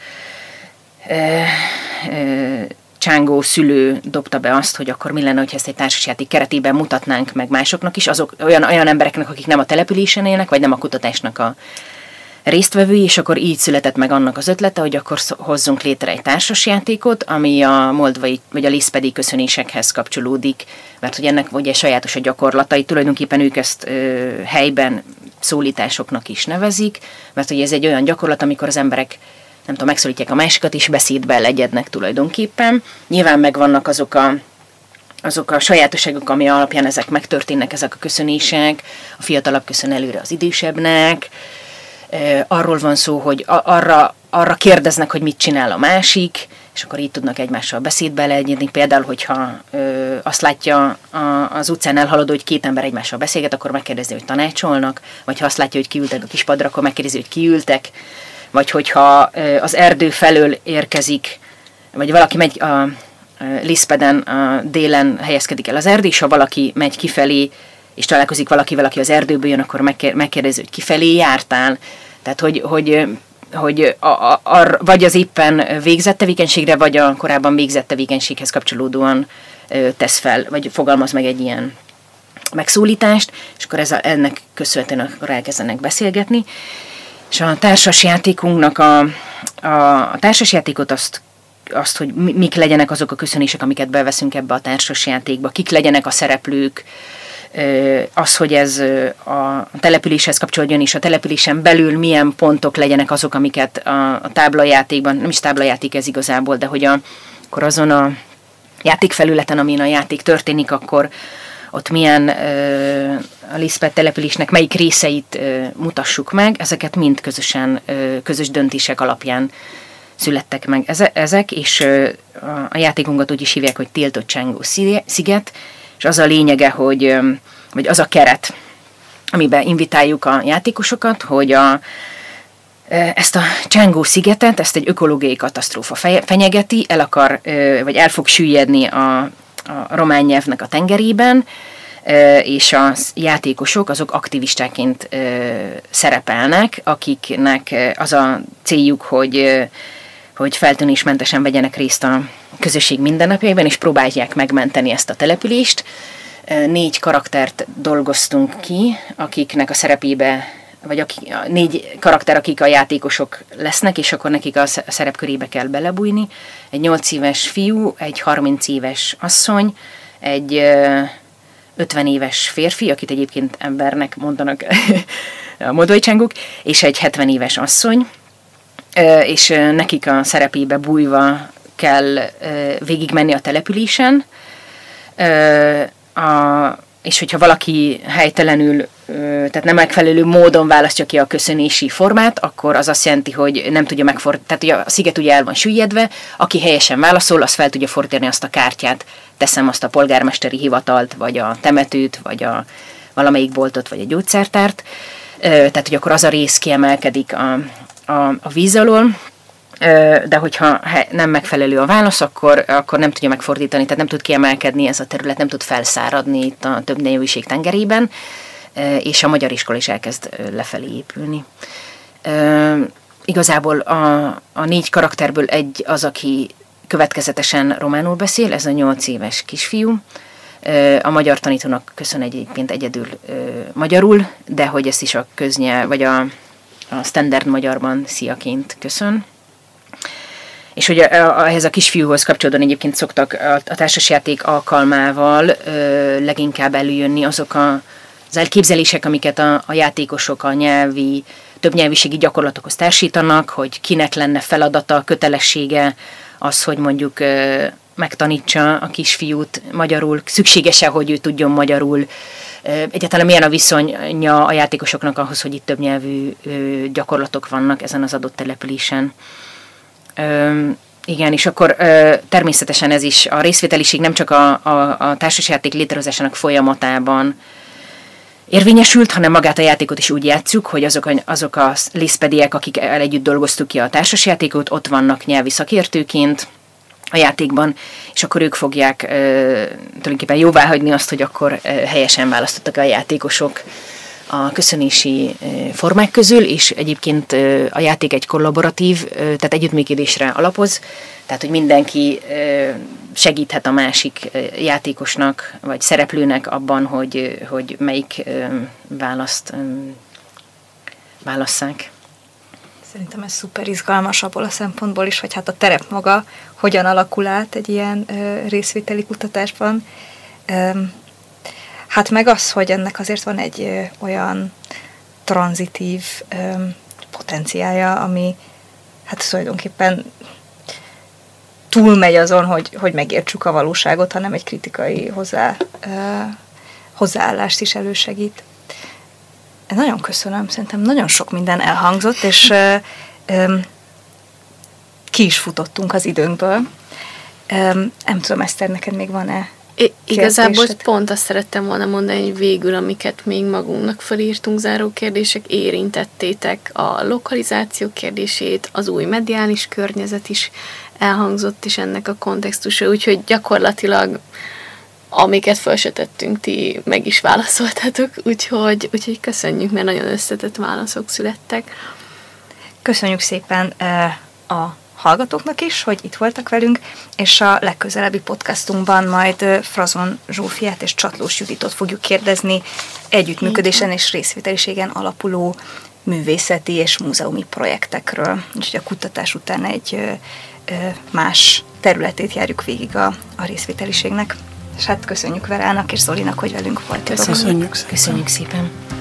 csángó szülő dobta be azt, hogy akkor mi lenne, hogyha ezt egy társasjáték keretében mutatnánk meg másoknak is, azok olyan embereknek, akik nem a településen élnek, vagy nem a kutatásnak a résztvevői, és akkor így született meg annak az ötlete, hogy akkor hozzunk létre egy társasjátékot, ami a moldvai vagy a lészpedi köszönésekhez kapcsolódik, mert hogy ennek ugye sajátos a gyakorlatai, tulajdonképpen ők ezt helyben szólításoknak is nevezik, mert hogy ez egy olyan gyakorlat, amikor az emberek nem tudom, megszólítják a másikat, és beszédbe legyednek tulajdonképpen. Nyilván megvannak azok a sajátosságok, ami alapján ezek megtörténnek, ezek a köszönések, a fiatalabb köszön előre az idősebbnek, arról van szó, hogy arra kérdeznek, hogy mit csinál a másik, és akkor így tudnak egymással beszédbe legyedni. Például, hogyha azt látja az utcán elhaladó, hogy 2 ember egymással beszélget, akkor megkérdezi, hogy tanácsolnak, vagy ha azt látja, hogy kiültek a kispadra, akkor megkérdezi, hogy kiültek, vagy hogyha az erdő felől érkezik, vagy valaki megy a Lészpeden a délen helyezkedik el az erdő, és ha valaki megy kifelé, és találkozik valakivel, aki az erdőből jön, akkor megkérdezi, hogy kifelé jártál. Tehát, hogy vagy az éppen végzett tevékenységre, vagy a korábban végzett tevékenységhez kapcsolódóan tesz fel, vagy fogalmaz meg egy ilyen megszólítást, és akkor ennek köszönhetően akkor elkezdenek beszélgetni. És a társasjátékunknak a társasjátékot azt azt, hogy mik legyenek azok a köszönések, amiket beveszünk ebbe a társasjátékba, kik legyenek a szereplők, az, hogy ez a településhez kapcsolódjon, és a településen belül milyen pontok legyenek azok, amiket a táblajátékban, nem is táblajáték ez igazából, de hogy akkor azon a játékfelületen, amin a játék történik, akkor ott milyen a Lispet településnek melyik részeit mutassuk meg, ezeket mind közös döntések alapján születtek meg ezek, és a játékunkat úgy is hívják, hogy Tiltott Csángó sziget, és az a lényege, vagy az a keret, amiben invitáljuk a játékosokat, hogy ezt a Csángó szigetet, ezt egy ökológiai katasztrófa fenyegeti, vagy el fog süllyedni a román nyelvnek a tengerében, és a játékosok azok aktivistáként szerepelnek, akiknek az a céljuk, hogy feltűnésmentesen vegyenek részt a közösség mindennapjaiban, és próbálják megmenteni ezt a települést. 4 karaktert dolgoztunk ki, akiknek a szerepébe, vagy 4 karakter, akik a játékosok lesznek, és akkor nekik a szerepkörébe kell belebújni. Egy 8 éves fiú, egy 30 éves asszony, egy 50 éves férfi, akit egyébként embernek mondanak a moldvai csángók, és egy 70 éves asszony, és nekik a szerepébe bújva kell végigmenni a településen, és hogyha valaki helytelenül, tehát nem megfelelő módon választja ki a köszönési formát, akkor az azt jelenti, hogy nem tudja megfordítani, tehát ugye a sziget ugye el van süllyedve, aki helyesen válaszol, az fel tudja fordítani azt a kártyát, teszem azt a polgármesteri hivatalt, vagy a temetőt, vagy valamelyik boltot, vagy a gyógyszertárt, tehát hogy akkor az a rész kiemelkedik a víz alól, de hogyha nem megfelelő a válasz, akkor nem tudja megfordítani, tehát nem tud kiemelkedni ez a terület, nem tud felszáradni itt a több nyelvűség tengerében, és a magyar iskola is elkezd lefelé épülni. Igazából a 4 karakterből egy az, aki következetesen románul beszél, ez a 8 éves kisfiú. A magyar tanítónak köszön egyébként egyedül magyarul, de hogy ezt is a köznyelv, vagy a standard magyarban sziaként köszön. És hogy ehhez a kisfiúhoz kapcsolódóan egyébként szoktak a társasjáték alkalmával leginkább előjönni azok az elképzelések, amiket a játékosok a többnyelviségi gyakorlatokhoz társítanak, hogy kinek lenne feladata, kötelessége az, hogy mondjuk megtanítsa a kisfiút magyarul, szükséges-e, hogy ő tudjon magyarul, egyáltalán milyen a viszonya a játékosoknak ahhoz, hogy itt többnyelvű gyakorlatok vannak ezen az adott településen. Igen, és akkor természetesen ez is a részvételiség nem csak a társasjáték létrehozásának folyamatában érvényesült, hanem magát a játékot is úgy játsszuk, hogy azok a lispediek, akikkel együtt dolgoztuk ki a társasjátékot, ott vannak nyelvi szakértőként a játékban, és akkor ők fogják tulajdonképpen jóváhagyni azt, hogy akkor helyesen választottak a játékosok a köszönési formák közül, és egyébként a játék egy kollaboratív, tehát együttműködésre alapoz, tehát hogy mindenki segíthet a másik játékosnak, vagy szereplőnek abban, hogy melyik választ válasszák. Szerintem ez szuper izgalmas abból a szempontból is, hogy hát a terep maga hogyan alakul át egy ilyen részvételi kutatásban. Hát meg az, hogy ennek azért van egy olyan tranzitív potenciálja, ami hát tulajdonképpen túlmegy azon, hogy megértsük a valóságot, hanem egy kritikai hozzáállást is elősegít. Nagyon köszönöm, szerintem nagyon sok minden elhangzott, és ki is futottunk az időnkből. Nem tudom, Eszter, neked még van-e Igazából pont azt szerettem volna mondani, hogy végül, amiket még magunknak felírtunk záró kérdések, érintettétek a lokalizáció kérdését, az új mediális környezet is elhangzott, és ennek a kontextusa, úgyhogy gyakorlatilag amiket fel se tettünk, ti meg is válaszoltatok, úgyhogy köszönjük, mert nagyon összetett válaszok születtek. Köszönjük szépen a hallgatóknak is, hogy itt voltak velünk, és a legközelebbi podcastunkban majd Frazon Zsófiát és Csatlós Juditot fogjuk kérdezni együttműködésen és részvételiségen alapuló művészeti és múzeumi projektekről. Úgyhogy a kutatás után egy más területét járjuk végig a részvételiségnek. És hát köszönjük Verának és Zolinak, hogy velünk voltatok. Köszönjük szépen. Köszönjük szépen.